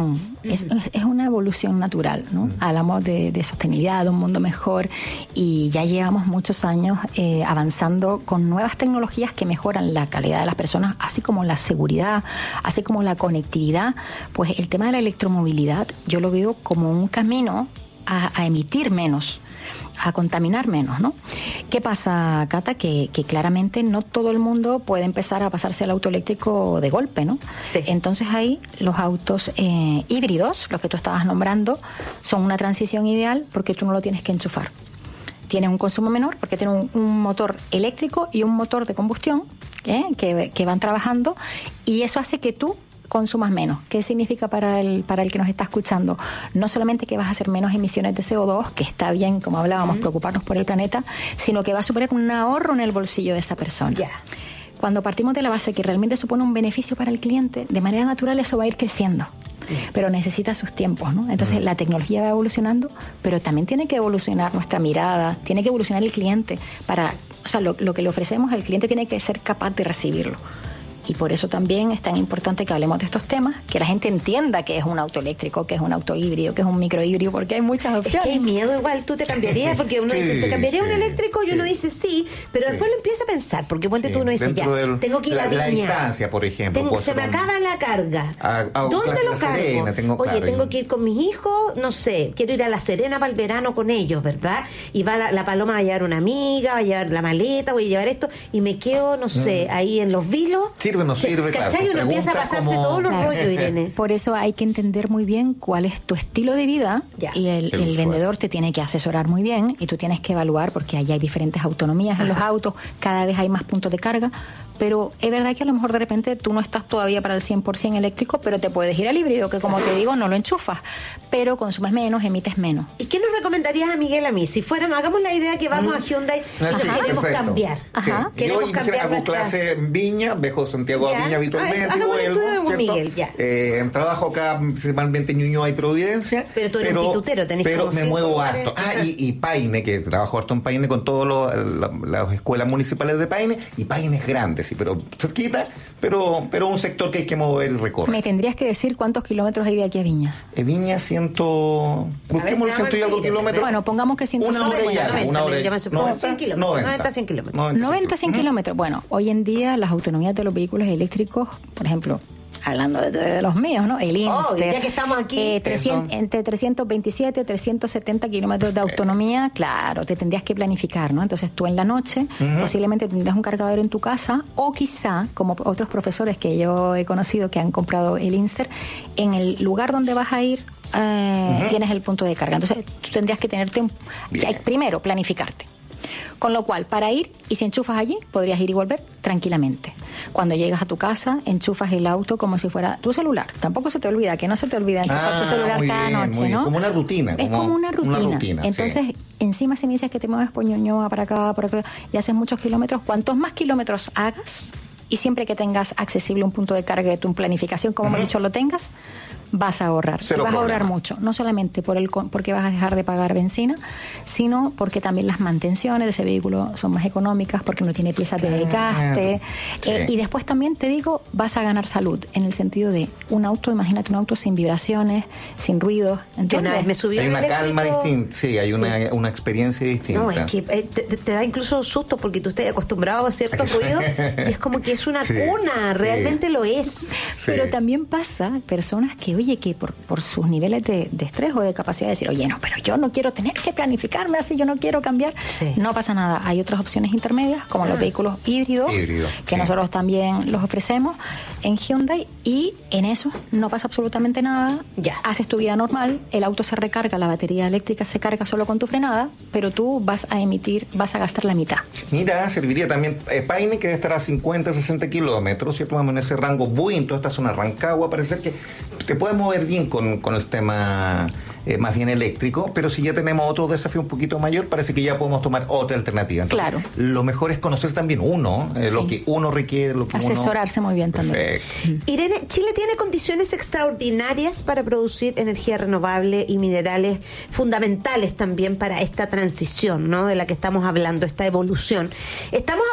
es, es una evolución natural, ¿no? Uh-huh. Hablamos de, de sostenibilidad, de un mundo mejor, y ya llevamos muchos años eh, avanzando con nuevas tecnologías que mejoran la calidad de las personas, así como la seguridad, así como la conectividad. Pues el tema de la electromovilidad yo lo veo como un camino a, a emitir menos, a contaminar menos, ¿no? ¿Qué pasa, Cata? Que, que claramente no todo el mundo puede empezar a pasarse al auto eléctrico de golpe, ¿no? Sí. Entonces ahí los autos eh, híbridos, los que tú estabas nombrando, son una transición ideal porque tú no lo tienes que enchufar. Tiene un consumo menor porque tiene un, un motor eléctrico y un motor de combustión ¿eh? que, que van trabajando, y eso hace que tú consumas menos. ¿Qué significa para el para el que nos está escuchando? No solamente que vas a hacer menos emisiones de C O dos, que está bien, como hablábamos, uh-huh. preocuparnos por el planeta, sino que va a suponer un ahorro en el bolsillo de esa persona. Yeah. Cuando partimos de la base que realmente supone un beneficio para el cliente, de manera natural eso va a ir creciendo. Pero necesita sus tiempos, ¿no? Entonces la tecnología va evolucionando, pero también tiene que evolucionar nuestra mirada, tiene que evolucionar el cliente para, o sea, lo, lo que le ofrecemos, el cliente tiene que ser capaz de recibirlo. Y por eso también es tan importante que hablemos de estos temas, que la gente entienda que es un auto eléctrico, que es un auto híbrido, que es un microhíbrido, porque hay muchas opciones. Es que hay miedo igual, tú te cambiarías, porque uno sí, dice, ¿te cambiaría sí, un eléctrico? Y uno sí. dice sí, pero sí. después lo empieza a pensar, porque ponte sí. tú, uno dice, Dentro ya, del, tengo que ir a la Viña. La distancia, por ejemplo. Tengo, se me acaba la carga. A, a ¿Dónde lo cargo? Serena, tengo, Oye, claro, tengo yo. que ir con mis hijos, no sé, quiero ir a La Serena para el verano con ellos, ¿verdad? Y va la, la Paloma va a llevar una amiga, va a llevar la maleta, voy a llevar esto, y me quedo, no sé, mm. ahí en Los Vilos. Sirve, no sirve, claro. Uno empieza a pasarse como... todos los claro. rollos, Irene. Por eso hay que entender muy bien cuál es tu estilo de vida ya. y el, el, el vendedor te tiene que asesorar muy bien y tú tienes que evaluar, porque allá hay diferentes autonomías Ajá. en los autos, cada vez hay más puntos de carga, pero es verdad que a lo mejor de repente tú no estás todavía para el cien por ciento eléctrico, pero te puedes ir al híbrido, que como te digo, no lo enchufas, pero consumes menos, emites menos. ¿Y qué nos recomendarías a Miguel, a mí? Si fueran, hagamos la idea que vamos mm. a Hyundai y nos queremos perfecto. cambiar. Ajá. Sí. Queremos Yo cambiar hago nuestra... clase en Viña, viajo Santiago ya. a Viña habitualmente, ah, vuelvo, ¿cierto? Miguel, ya. Eh, trabajo acá principalmente en Ñuñoa y Providencia. Pero tú eres pero, pitutero, tenés Pero como me muevo harto. Ah, y, y Paine, que trabajo harto en Paine con todas la, las escuelas municipales de Paine, y Paine es grande, sí, pero cerquita, pero pero un sector que hay que mover y recorrer. Me tendrías que decir cuántos kilómetros hay de aquí a Viña. Eh, Viña ciento... Busquemos el ciento y algo kilómetros. Bueno, pongamos que ciento Una hora y algo, una hora y noventa, cien kilómetros. noventa, cien kilómetros. noventa, cien kilómetros. Bueno, hoy en día las autonomías de los vehículos eléctricos, por ejemplo, hablando de, de los míos, ¿no? El Inster, oh, ya que estamos aquí, eh, trescientos, entre trescientos veintisiete y trescientos setenta kilómetros de autonomía, claro, te tendrías que planificar, ¿no? Entonces tú en la noche uh-huh. posiblemente tendrás un cargador en tu casa, o quizá, como otros profesores que yo he conocido que han comprado el Inster, en el lugar donde vas a ir eh, uh-huh. tienes el punto de carga. Entonces tú tendrías que tenerte un, que, primero planificarte. Con lo cual, para ir, y si enchufas allí, podrías ir y volver tranquilamente. Cuando llegas a tu casa, enchufas el auto como si fuera tu celular. Tampoco se te olvida, que no se te olvida enchufar ah, tu celular cada bien, noche, ¿no? Como una rutina. Es como, como una rutina. Una rutina Entonces, sí. encima si me dices que te mueves por Ñuñoa, para acá, por acá, y haces muchos kilómetros, cuantos más kilómetros hagas, y siempre que tengas accesible un punto de carga de tu planificación, como uh-huh. hemos dicho, lo tengas, vas a ahorrar. Cero y vas problema. a ahorrar mucho, no solamente por el porque vas a dejar de pagar benzina, sino porque también las mantenciones de ese vehículo son más económicas, porque no tiene piezas de desgaste. Sí. Eh, y después también te digo, vas a ganar salud, en el sentido de un auto, imagínate un auto sin vibraciones, sin ruidos. ¿Entiendes? Me subió hay una eléctrico. calma distinta, sí, hay sí. Una, una experiencia distinta. No, es que eh, te, te da incluso susto porque tú estás acostumbrado a ciertos ruidos y es como que es una sí. cuna, realmente sí. lo es. Sí. Pero también pasa personas que, oye, que por, por sus niveles de, de estrés o de capacidad de decir, oye, no, pero yo no quiero tener que planificarme así, yo no quiero cambiar. Sí. No pasa nada. Hay otras opciones intermedias, como ah. los vehículos híbridos, Híbrido, que sí. nosotros también los ofrecemos en Hyundai, y en eso no pasa absolutamente nada. Ya. Haces tu vida normal, el auto se recarga, la batería eléctrica se carga solo con tu frenada, pero tú vas a emitir, vas a gastar la mitad. Mira, serviría también eh, Paine, que debe estar a cincuenta, sesenta kilómetros, ¿cierto? Vamos en ese rango. Buin, en toda esta zona Rancagua, parece que te puedes mover bien con, con el tema eh, más bien eléctrico, pero si ya tenemos otro desafío un poquito mayor, parece que ya podemos tomar otra alternativa. Entonces, claro. Lo mejor es conocer también uno, eh, sí. lo que uno requiere, lo que asesorarse uno... muy bien también. Perfecto. Irene, Chile tiene condiciones extraordinarias para producir energía renovable y minerales fundamentales también para esta transición, ¿no? De la que estamos hablando, esta evolución. Estamos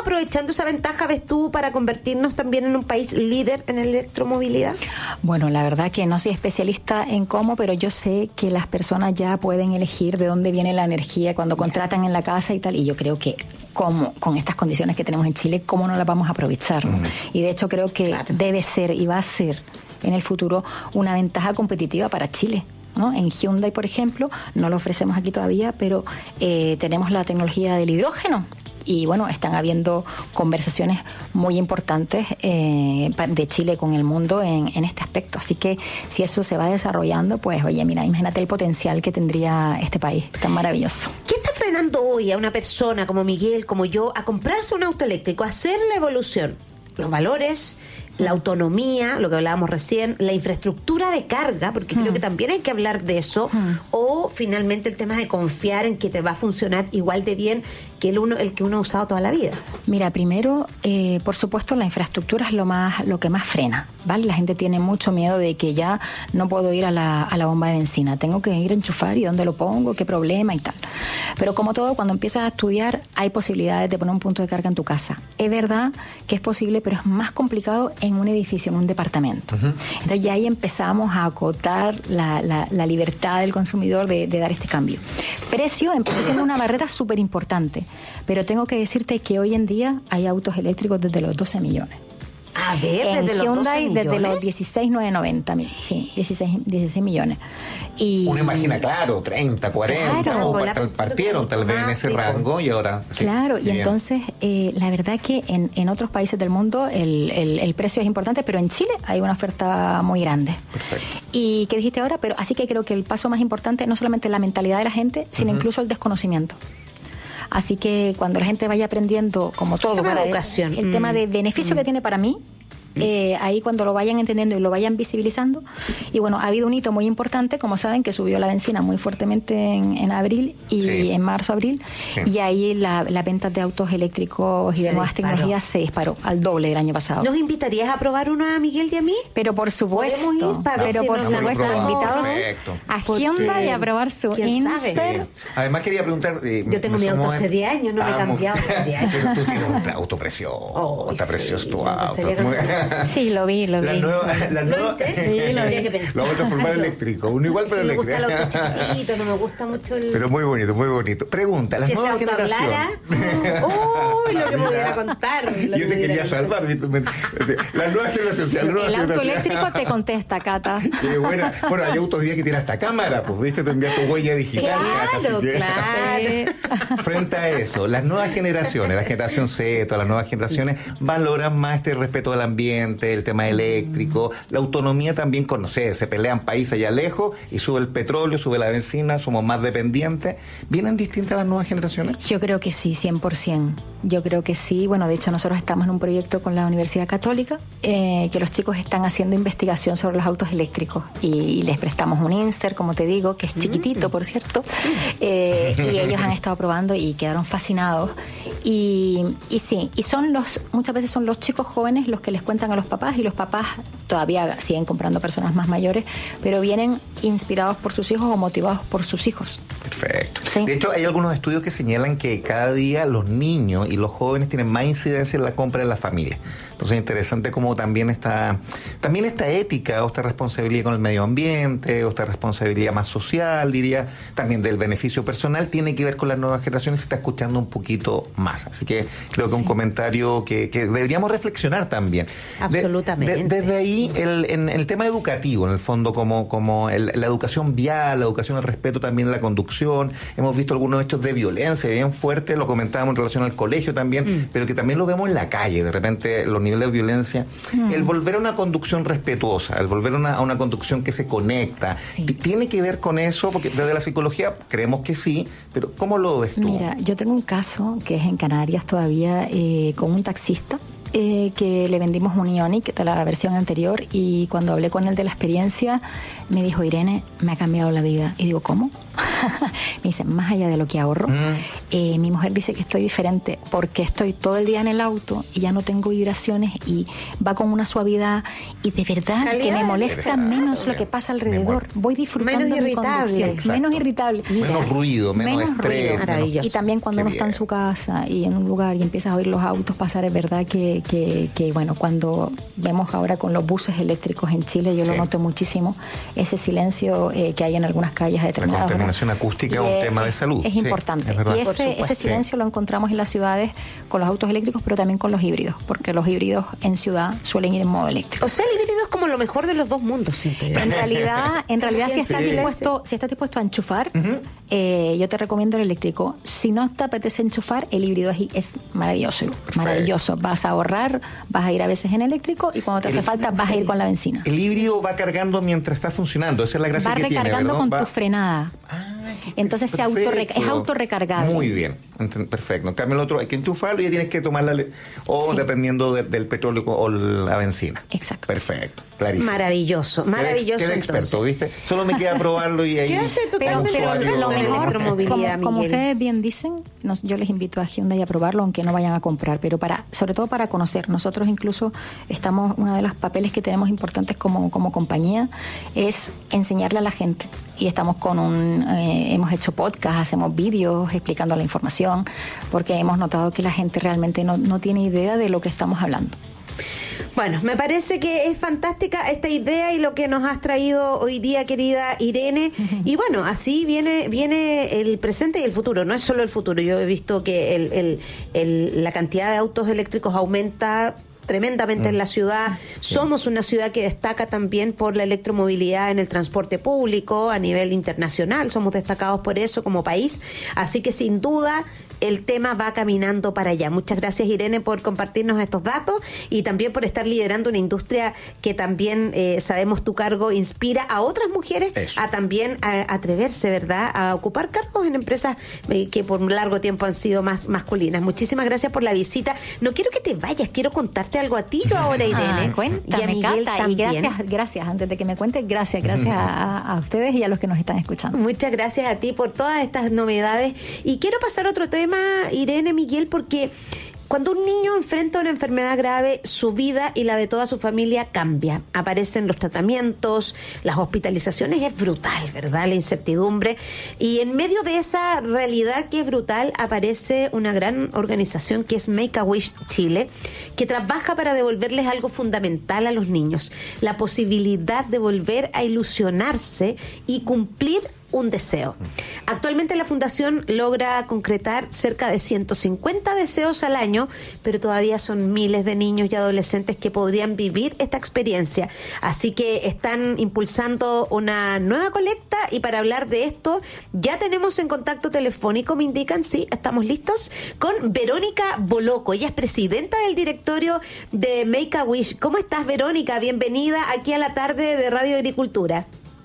aprovechando esa ventaja, ves tú, para convertirnos también en un país líder en electromovilidad? Bueno, la verdad que no soy especialista en cómo, pero yo sé que las personas ya pueden elegir de dónde viene la energía cuando contratan en la casa y tal, y yo creo que como con estas condiciones que tenemos en Chile, ¿cómo no las vamos a aprovechar? ¿no? Mm. Y de hecho creo que claro. debe ser y va a ser en el futuro una ventaja competitiva para Chile. ¿no? En Hyundai, por ejemplo, no lo ofrecemos aquí todavía, pero eh, tenemos la tecnología del hidrógeno. Y bueno, están habiendo conversaciones muy importantes eh, de Chile con el mundo en, en este aspecto. Así que si eso se va desarrollando, pues oye, mira, imagínate el potencial que tendría este país tan maravilloso. ¿Qué está frenando hoy a una persona como Miguel, como yo, a comprarse un auto eléctrico, a hacer la evolución? Los valores, la autonomía, lo que hablábamos recién, la infraestructura de carga, porque mm. creo que también hay que hablar de eso, mm. o finalmente el tema de confiar en que te va a funcionar igual de bien que el uno el que uno ha usado toda la vida. Mira, primero, eh, por supuesto, la infraestructura es lo más lo que más frena, ¿vale? La gente tiene mucho miedo de que ya no puedo ir a la, a la bomba de benzina, tengo que ir a enchufar y dónde lo pongo, qué problema y tal. Pero como todo, cuando empiezas a estudiar, hay posibilidades de poner un punto de carga en tu casa. Es verdad que es posible, pero es más complicado en un edificio, en un departamento. Uh-huh. Entonces ya ahí empezamos a acotar la, la, la libertad del consumidor de, de dar este cambio. Precio empieza siendo una barrera súper importante, pero tengo que decirte que hoy en día hay autos eléctricos desde los doce millones. A ver, en desde Hyundai, los doce desde los dieciséis mil novecientos noventa mil, sí, dieciséis, dieciséis millones. Y uno imagina, claro, treinta, cuarenta, claro, o part, partieron tal vez en ese rango y ahora... Sí, claro, y bien. Entonces, eh, la verdad que en, en otros países del mundo el, el, el precio es importante, pero en Chile hay una oferta muy grande. Perfecto. ¿Y qué dijiste ahora? Pero así que creo que el paso más importante no solamente la mentalidad de la gente, sino uh-huh. incluso el desconocimiento. Así que cuando la gente vaya aprendiendo, como todo, para educación. el, el mm. tema de beneficio mm. que tiene para mí, Eh, ahí cuando lo vayan entendiendo y lo vayan visibilizando. Y bueno, ha habido un hito muy importante, como saben, que subió la benzina muy fuertemente en, en abril y sí. en marzo, abril, sí. y ahí la, la venta de autos eléctricos y se de nuevas disparó. tecnologías se disparó al doble del año pasado. ¿Nos invitarías a probar uno a Miguel y a mí? Pero por supuesto, ir para pero si por supuesto, invitados Perfecto. a Hyundai a probar su Inster. Además quería preguntar, eh, yo tengo mi auto hace diez años, no me he cambiado hace diez años. Pero tú tienes un auto precioso, oh, está sí, precioso tu auto. Sí, lo vi, lo vi. La nueva, la nueva, sí, lo habría que pensar. Lo vamos a transformar eléctrico, uno igual pero sí, eléctrico. Me gusta el auto chiquitito, no me gusta mucho el... Pero muy bonito, muy bonito. Pregunta, las si nuevas ese auto generaciones. Hablara, uy, lo que me pudiera contar. Yo te quería salvar. Las nuevas generaciones. El auto generaciones. Eléctrico te contesta, Cata. Qué buena. Bueno, hay autos día que tienen hasta cámara, pues viste, te envías tu huella digital. Claro, Cata, claro. Frente a eso, las nuevas generaciones, la generación Z, las nuevas generaciones valoran más este respeto al ambiente, el tema eléctrico, la autonomía también, con, no sé, se pelean países allá lejos y sube el petróleo, sube la benzina, somos más dependientes. ¿Vienen distintas las nuevas generaciones? Yo creo que sí, cien por ciento. Yo creo que sí. Bueno, de hecho nosotros estamos en un proyecto con la Universidad Católica eh, que los chicos están haciendo investigación sobre los autos eléctricos y, y les prestamos un Inster, como te digo, que es chiquitito, por cierto, eh, y ellos han estado probando y quedaron fascinados. Y, y sí, y son los, muchas veces son los chicos jóvenes los que les cuentan a los papás, y los papás todavía siguen comprando personas más mayores, pero vienen inspirados por sus hijos o motivados por sus hijos. Perfecto. Sí. De hecho, hay algunos estudios que señalan que cada día los niños y los jóvenes tienen más incidencia en la compra de la familia. Entonces es interesante cómo también esta, también esta ética o esta responsabilidad con el medio ambiente o esta responsabilidad más social, diría, también del beneficio personal, tiene que ver con las nuevas generaciones. Se está escuchando un poquito más. Así que creo que sí. un comentario que, que deberíamos reflexionar también. Absolutamente. De, de, desde ahí, el, en, en el tema educativo, en el fondo, como, como el, la educación vial, la educación al respeto también en la conducción. Hemos visto algunos hechos de violencia bien fuertes, lo comentábamos en relación al colegio también, mm. pero que también lo vemos en la calle, de repente los niveles de violencia. Mm. El volver a una conducción respetuosa, el volver a una, a una conducción que se conecta, sí. ¿tiene que ver con eso? Porque desde la psicología creemos que sí, pero ¿cómo lo ves tú? Mira, yo tengo un caso que es en Canarias todavía, eh, con un taxista Eh, que le vendimos un Ioniq de la versión anterior, y cuando hablé con él de la experiencia me dijo: Irene, me ha cambiado la vida. Y digo, ¿cómo? me dicen, más allá de lo que ahorro, mm. eh, mi mujer dice que estoy diferente porque estoy todo el día en el auto y ya no tengo vibraciones y va con una suavidad y de verdad calidad, que me molesta menos lo que pasa alrededor. Voy disfrutando menos de mi irritable, conducción. Menos irritable. Menos ruido, menos, menos estrés. Menos... Y también cuando Qué uno bien. está en su casa y en un lugar y empiezas a oír los autos pasar, es verdad que, que, que bueno, cuando vemos ahora con los buses eléctricos en Chile, yo sí. lo noto muchísimo, ese silencio eh, que hay en algunas calles determinadas. La contaminación ¿verdad? acústica es un es, tema de salud. Es sí, importante. Es y ese, ese silencio sí. lo encontramos en las ciudades con los autos eléctricos, pero también con los híbridos, porque los híbridos en ciudad suelen ir en modo eléctrico. O sea, el híbrido es como lo mejor de los dos mundos, siento yo. En realidad, en realidad si estás sí. dispuesto, si estás dispuesto a enchufar, uh-huh. eh, yo te recomiendo el eléctrico. Si no te apetece enchufar, el híbrido es, es maravilloso, Perfecto. maravilloso. Vas a ahorrar, vas a ir a veces en eléctrico y cuando te el, hace falta vas a ir con la benzina. El híbrido va cargando mientras está funcionando, esa es la gracia va que tiene, ¿verdad? Va recargando con va... tu frenada. Ah, Entonces se autorreca- es autorrecargable. Muy bien, perfecto. En cambio el otro hay que enchufarlo y ya tienes que tomarla o sí. dependiendo de, del petróleo o la benzina. Exacto. Perfecto, clarísimo. Maravilloso, maravilloso. Quedé experto, ¿viste? Solo me queda probarlo y ahí. Pero, pero lo mejor, como, como ustedes bien dicen, nos, yo les invito a Hyundai a probarlo, aunque no vayan a comprar, pero para, sobre todo para conocer. Nosotros incluso estamos, uno de los papeles que tenemos importantes como, como compañía es enseñarle a la gente. Y estamos con un, eh, hemos hecho podcast, hacemos vídeos explicando la información, porque hemos notado que la gente realmente no, no tiene idea de lo que estamos hablando. Bueno, me parece que es fantástica esta idea y lo que nos has traído hoy día, querida Irene. Uh-huh. Y bueno, así viene viene el presente y el futuro. No es solo el futuro. Yo he visto que el, el, el, la cantidad de autos eléctricos aumenta tremendamente mm. en la ciudad. Sí. Somos una ciudad que destaca también por la electromovilidad en el transporte público a nivel internacional. Somos destacados por eso como país. Así que sin duda el tema va caminando para allá. Muchas gracias, Irene, por compartirnos estos datos y también por estar liderando una industria que también, eh, sabemos tu cargo, inspira a otras mujeres Eso. a también a, a atreverse, ¿verdad?, a ocupar cargos en empresas eh, que por un largo tiempo han sido más masculinas. Muchísimas gracias por la visita. No quiero que te vayas, quiero contarte algo a ti yo ahora, Irene. Ah, cuéntame, y a Miguel Cata, también. Y gracias, gracias, antes de que me cuentes, gracias, gracias a, a ustedes y a los que nos están escuchando. Muchas gracias a ti por todas estas novedades. Y quiero pasar a otro tema, Irene, Miguel, porque cuando un niño enfrenta una enfermedad grave, su vida y la de toda su familia cambia. Aparecen los tratamientos, las hospitalizaciones, es brutal, ¿verdad?, la incertidumbre. Y en medio de esa realidad que es brutal, aparece una gran organización que es Make-A-Wish Chile, que trabaja para devolverles algo fundamental a los niños, la posibilidad de volver a ilusionarse y cumplir un deseo. Actualmente la Fundación logra concretar cerca de ciento cincuenta deseos al año, pero todavía son miles de niños y adolescentes que podrían vivir esta experiencia. Así que están impulsando una nueva colecta y para hablar de esto ya tenemos en contacto telefónico, me indican, sí, estamos listos, con Verónica Boloco. Ella es presidenta del directorio de Make-A-Wish. ¿Cómo estás, Verónica? Bienvenida aquí a la tarde de Radio Agricultura.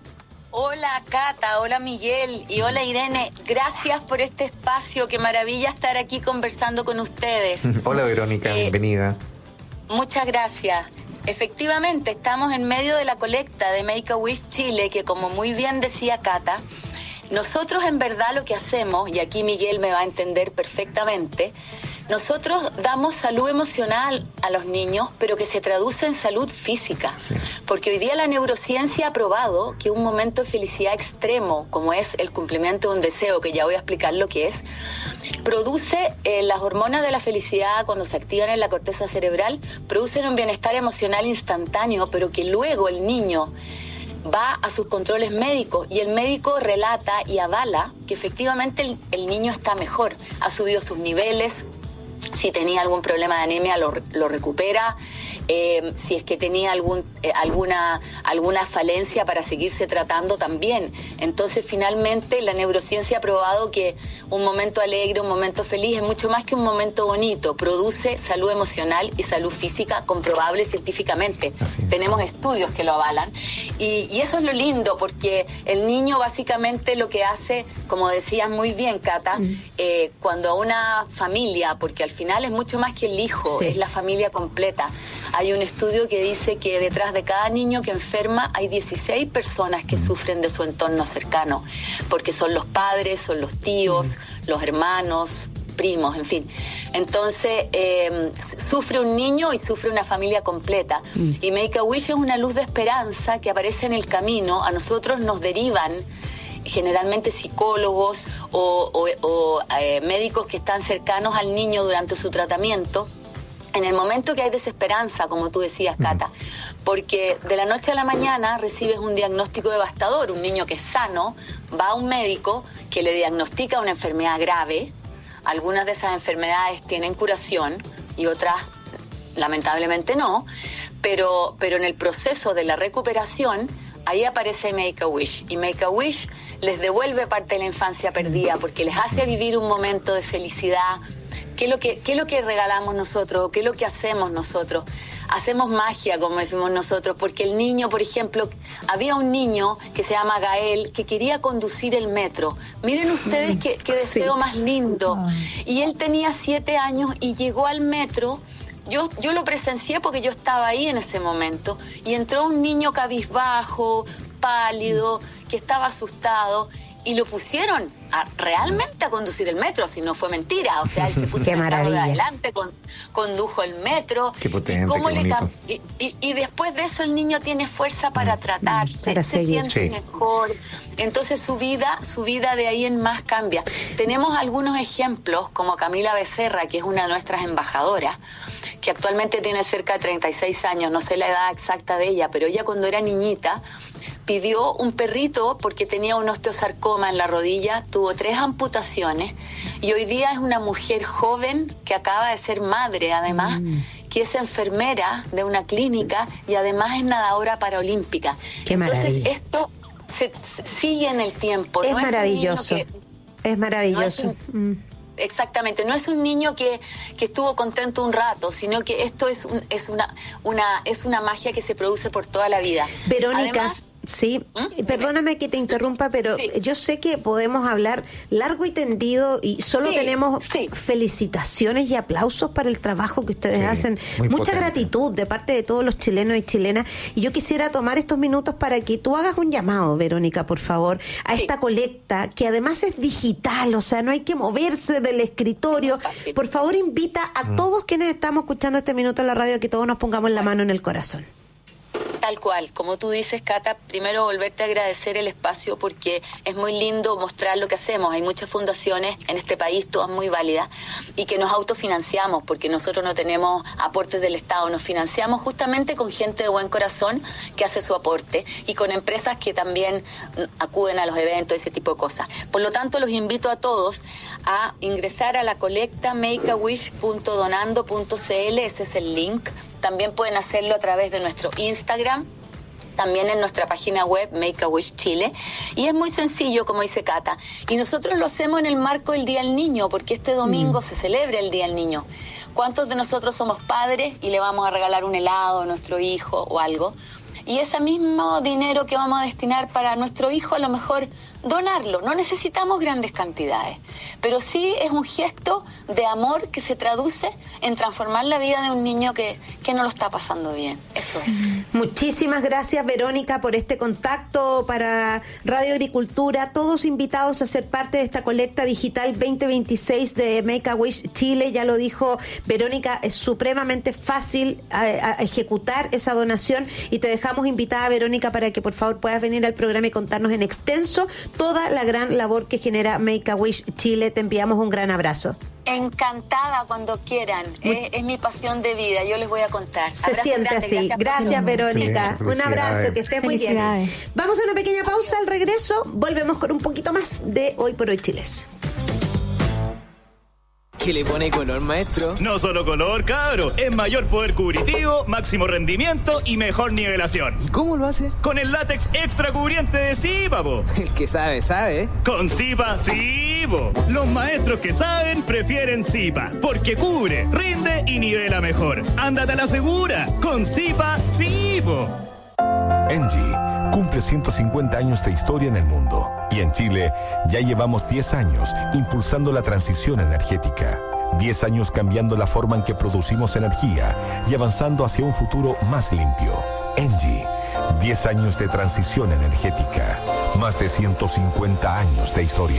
Hola Cata, hola Miguel y hola Irene, gracias por este espacio, qué maravilla estar aquí conversando con ustedes. Hola Verónica, eh, bienvenida. Muchas gracias. Efectivamente, estamos en medio de la colecta de Make-A-Wish Chile, que como muy bien decía Cata, nosotros en verdad lo que hacemos, y aquí Miguel me va a entender perfectamente, nosotros damos salud emocional a los niños, pero que se traduce en salud física. Sí. Porque hoy día la neurociencia ha probado que un momento de felicidad extremo, como es el cumplimiento de un deseo, que ya voy a explicar lo que es, produce eh, las hormonas de la felicidad cuando se activan en la corteza cerebral, producen un bienestar emocional instantáneo, pero que luego el niño va a sus controles médicos y el médico relata y avala que efectivamente el, el niño está mejor, ha subido sus niveles. Si tenía algún problema de anemia lo, lo recupera, eh, si es que tenía algún, eh, alguna, alguna falencia para seguirse tratando también. Entonces finalmente la neurociencia ha probado que un momento alegre, un momento feliz es mucho más que un momento bonito, produce salud emocional y salud física comprobable científicamente. Tenemos estudios que lo avalan y, y eso es lo lindo porque el niño básicamente lo que hace, como decías muy bien Cata, mm. eh, cuando a una familia, porque al final es mucho más que el hijo, sí. es la familia completa. hay un estudio que dice que detrás de cada niño que enferma hay dieciséis personas que sufren de su entorno cercano, porque son los padres, son los tíos, los hermanos, primos, en fin. Entonces, eh, sufre un niño y sufre una familia completa. Mm. Y Make-A-Wish es una luz de esperanza que aparece en el camino. A nosotros nos derivan generalmente psicólogos o, o, o eh, médicos que están cercanos al niño durante su tratamiento. En el momento que hay desesperanza, como tú decías, Cata, porque de la noche a la mañana recibes un diagnóstico devastador. Un niño que es sano va a un médico que le diagnostica una enfermedad grave. Algunas de esas enfermedades tienen curación y otras lamentablemente no, pero, pero en el proceso de la recuperación, ahí aparece Make-A-Wish. Y Make-A-Wish les devuelve parte de la infancia perdida porque les hace vivir un momento de felicidad. ¿Qué es lo que, qué es lo que regalamos nosotros? ¿Qué es lo que hacemos nosotros? Hacemos magia, como decimos nosotros, porque el niño, por ejemplo, había un niño que se llama Gael que quería conducir el metro. Miren ustedes qué, qué deseo sí. más lindo. Y él tenía siete años y llegó al metro. Yo, yo lo presencié porque yo estaba ahí en ese momento. Y entró un niño cabizbajo, pálido, que estaba asustado. Y lo pusieron a, realmente a conducir el metro, si no fue mentira. O sea, él se puso en el carro de adelante, con, condujo el metro. Qué potente, y, cómo qué le bonito. Y, y, y después de eso el niño tiene fuerza para tratarse, para se seguir. siente Sí. mejor. Entonces su vida, su vida de ahí en más cambia. Tenemos algunos ejemplos, como Camila Becerra, que es una de nuestras embajadoras, que actualmente tiene cerca de treinta y seis años, no sé la edad exacta de ella, pero ella cuando era niñita pidió un perrito porque tenía un osteosarcoma en la rodilla, tuvo tres amputaciones y hoy día es una mujer joven que acaba de ser madre, además, mm. que es enfermera de una clínica y además es nadadora paraolímpica. Qué Entonces maravilla. esto se, se sigue en el tiempo. Es no maravilloso. Es, un niño que, es maravilloso. No es un, mm. Exactamente, no es un niño que, que estuvo contento un rato, sino que esto es, un, es, una, una, es una magia que se produce por toda la vida. Verónica, Además, sí, ¿Mm? perdóname que te interrumpa, pero sí. yo sé que podemos hablar largo y tendido y solo Sí, tenemos sí. felicitaciones y aplausos para el trabajo que ustedes Sí, hacen. muy Mucha potente. gratitud de parte de todos los chilenos y chilenas. Y yo quisiera tomar estos minutos para que tú hagas un llamado, Verónica, por favor, a Sí. esta colecta que además es digital, o sea, no hay que moverse del escritorio. Fácil. Por favor, invita a Mm. todos quienes estamos escuchando este minuto en la radio que todos nos pongamos la mano en el corazón. Tal cual, como tú dices, Cata, primero volverte a agradecer el espacio porque es muy lindo mostrar lo que hacemos. Hay muchas fundaciones en este país, todas muy válidas, y que nos autofinanciamos porque nosotros no tenemos aportes del Estado, nos financiamos justamente con gente de buen corazón que hace su aporte y con empresas que también acuden a los eventos, ese tipo de cosas. Por lo tanto, los invito a todos a ingresar a la colecta make a wish punto donando punto c l, ese es el link. También pueden hacerlo a través de nuestro Instagram, también en nuestra página web Make-A-Wish Chile. Y es muy sencillo, como dice Cata. Y nosotros lo hacemos en el marco del Día del Niño, porque este domingo mm. se celebra el Día del Niño. ¿Cuántos de nosotros somos padres y le vamos a regalar un helado a nuestro hijo o algo? Y ese mismo dinero que vamos a destinar para nuestro hijo, a lo mejor donarlo. No necesitamos grandes cantidades, pero sí es un gesto de amor que se traduce en transformar la vida de un niño que, que no lo está pasando bien. Eso es. Muchísimas gracias, Verónica, por este contacto para Radio Agricultura. Todos invitados a ser parte de esta colecta digital veinte veintiséis de Make-A-Wish Chile. Ya lo dijo Verónica, es supremamente fácil a, a ejecutar esa donación y te dejamos invitada, Verónica, para que por favor puedas venir al programa y contarnos en extenso toda la gran labor que genera Make-A-Wish Chile. Te enviamos un gran abrazo. Encantada cuando quieran. Es, es mi pasión de vida. Yo les voy a contar. Se Abrazo siente grande. así. Gracias, Gracias, Verónica. Felicidades. Un abrazo. Que estés muy bien. Vamos a una pequeña pausa. Al regreso volvemos con un poquito más de Hoy por Hoy Chiles. ¿Qué le pone color, maestro? No solo color, cabro. Es mayor poder cubritivo, máximo rendimiento y mejor nivelación. ¿Y cómo lo hace? Con el látex extra cubriente de Zipa, po. El que sabe, sabe. Con Zipa, sí, po. Los maestros que saben prefieren Zipa, porque cubre, rinde y nivela mejor. Ándate a la segura. Con Zipa, sí, po. Engie cumple ciento cincuenta años de historia en el mundo y en Chile ya llevamos diez años impulsando la transición energética, diez años cambiando la forma en que producimos energía y avanzando hacia un futuro más limpio. Engie, diez años de transición energética, más de ciento cincuenta años de historia.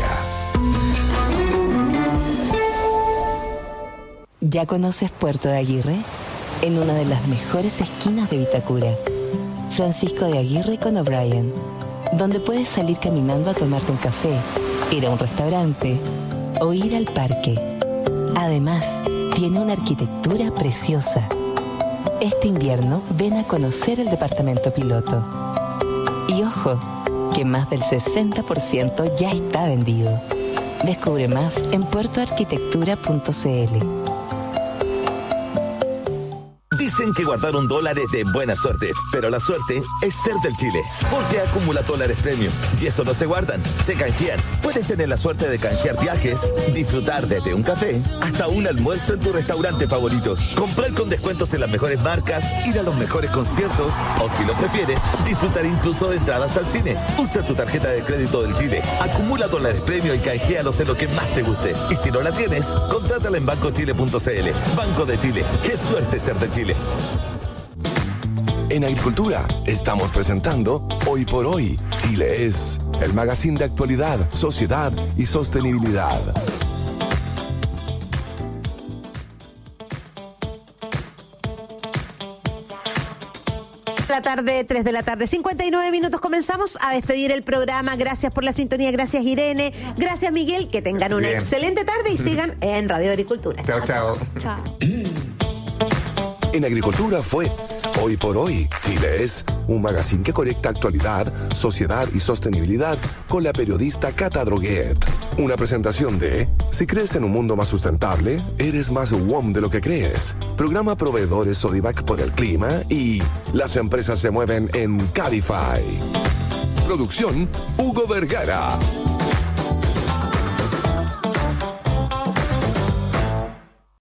¿Ya conoces Puerto de Aguirre? En una de las mejores esquinas de Vitacura. Francisco de Aguirre con O'Brien, donde puedes salir caminando a tomarte un café, ir a un restaurante o ir al parque. Además, tiene una arquitectura preciosa. Este invierno ven a conocer el departamento piloto. Y ojo, que más del sesenta por ciento ya está vendido. Descubre más en puerto arquitectura punto c l. Dicen que guardar un dólar es de buena suerte, pero la suerte es ser del Chile, porque acumula dólares premium. Y eso no se guardan, se canjean. Puedes tener la suerte de canjear viajes, disfrutar desde un café hasta un almuerzo en tu restaurante favorito, comprar con descuentos en las mejores marcas, ir a los mejores conciertos o, si lo prefieres, disfrutar incluso de entradas al cine. Usa tu tarjeta de crédito del Chile, acumula dólares premium y canjealos en lo que más te guste. Y si no la tienes, contrátala en banco chile punto c l. Banco de Chile, qué suerte ser de Chile. En Agricultura estamos presentando Hoy por Hoy, Chile es, el magazine de actualidad, sociedad y sostenibilidad. La tarde, tres de la tarde, cincuenta y nueve minutos. Comenzamos a despedir el programa. Gracias por la sintonía, gracias Irene, gracias Miguel, que tengan una Bien. excelente tarde y sigan en Radio Agricultura. Chao, chao. Chao. En Agricultura fue Hoy por Hoy, Chile es, un magazine que conecta actualidad, sociedad y sostenibilidad con la periodista Cata Droguet. Una presentación de Si crees en un mundo más sustentable, eres más W O M de lo que crees. Programa Proveedores Sodimac por el clima y las empresas se mueven en Cabify. Producción Hugo Vergara.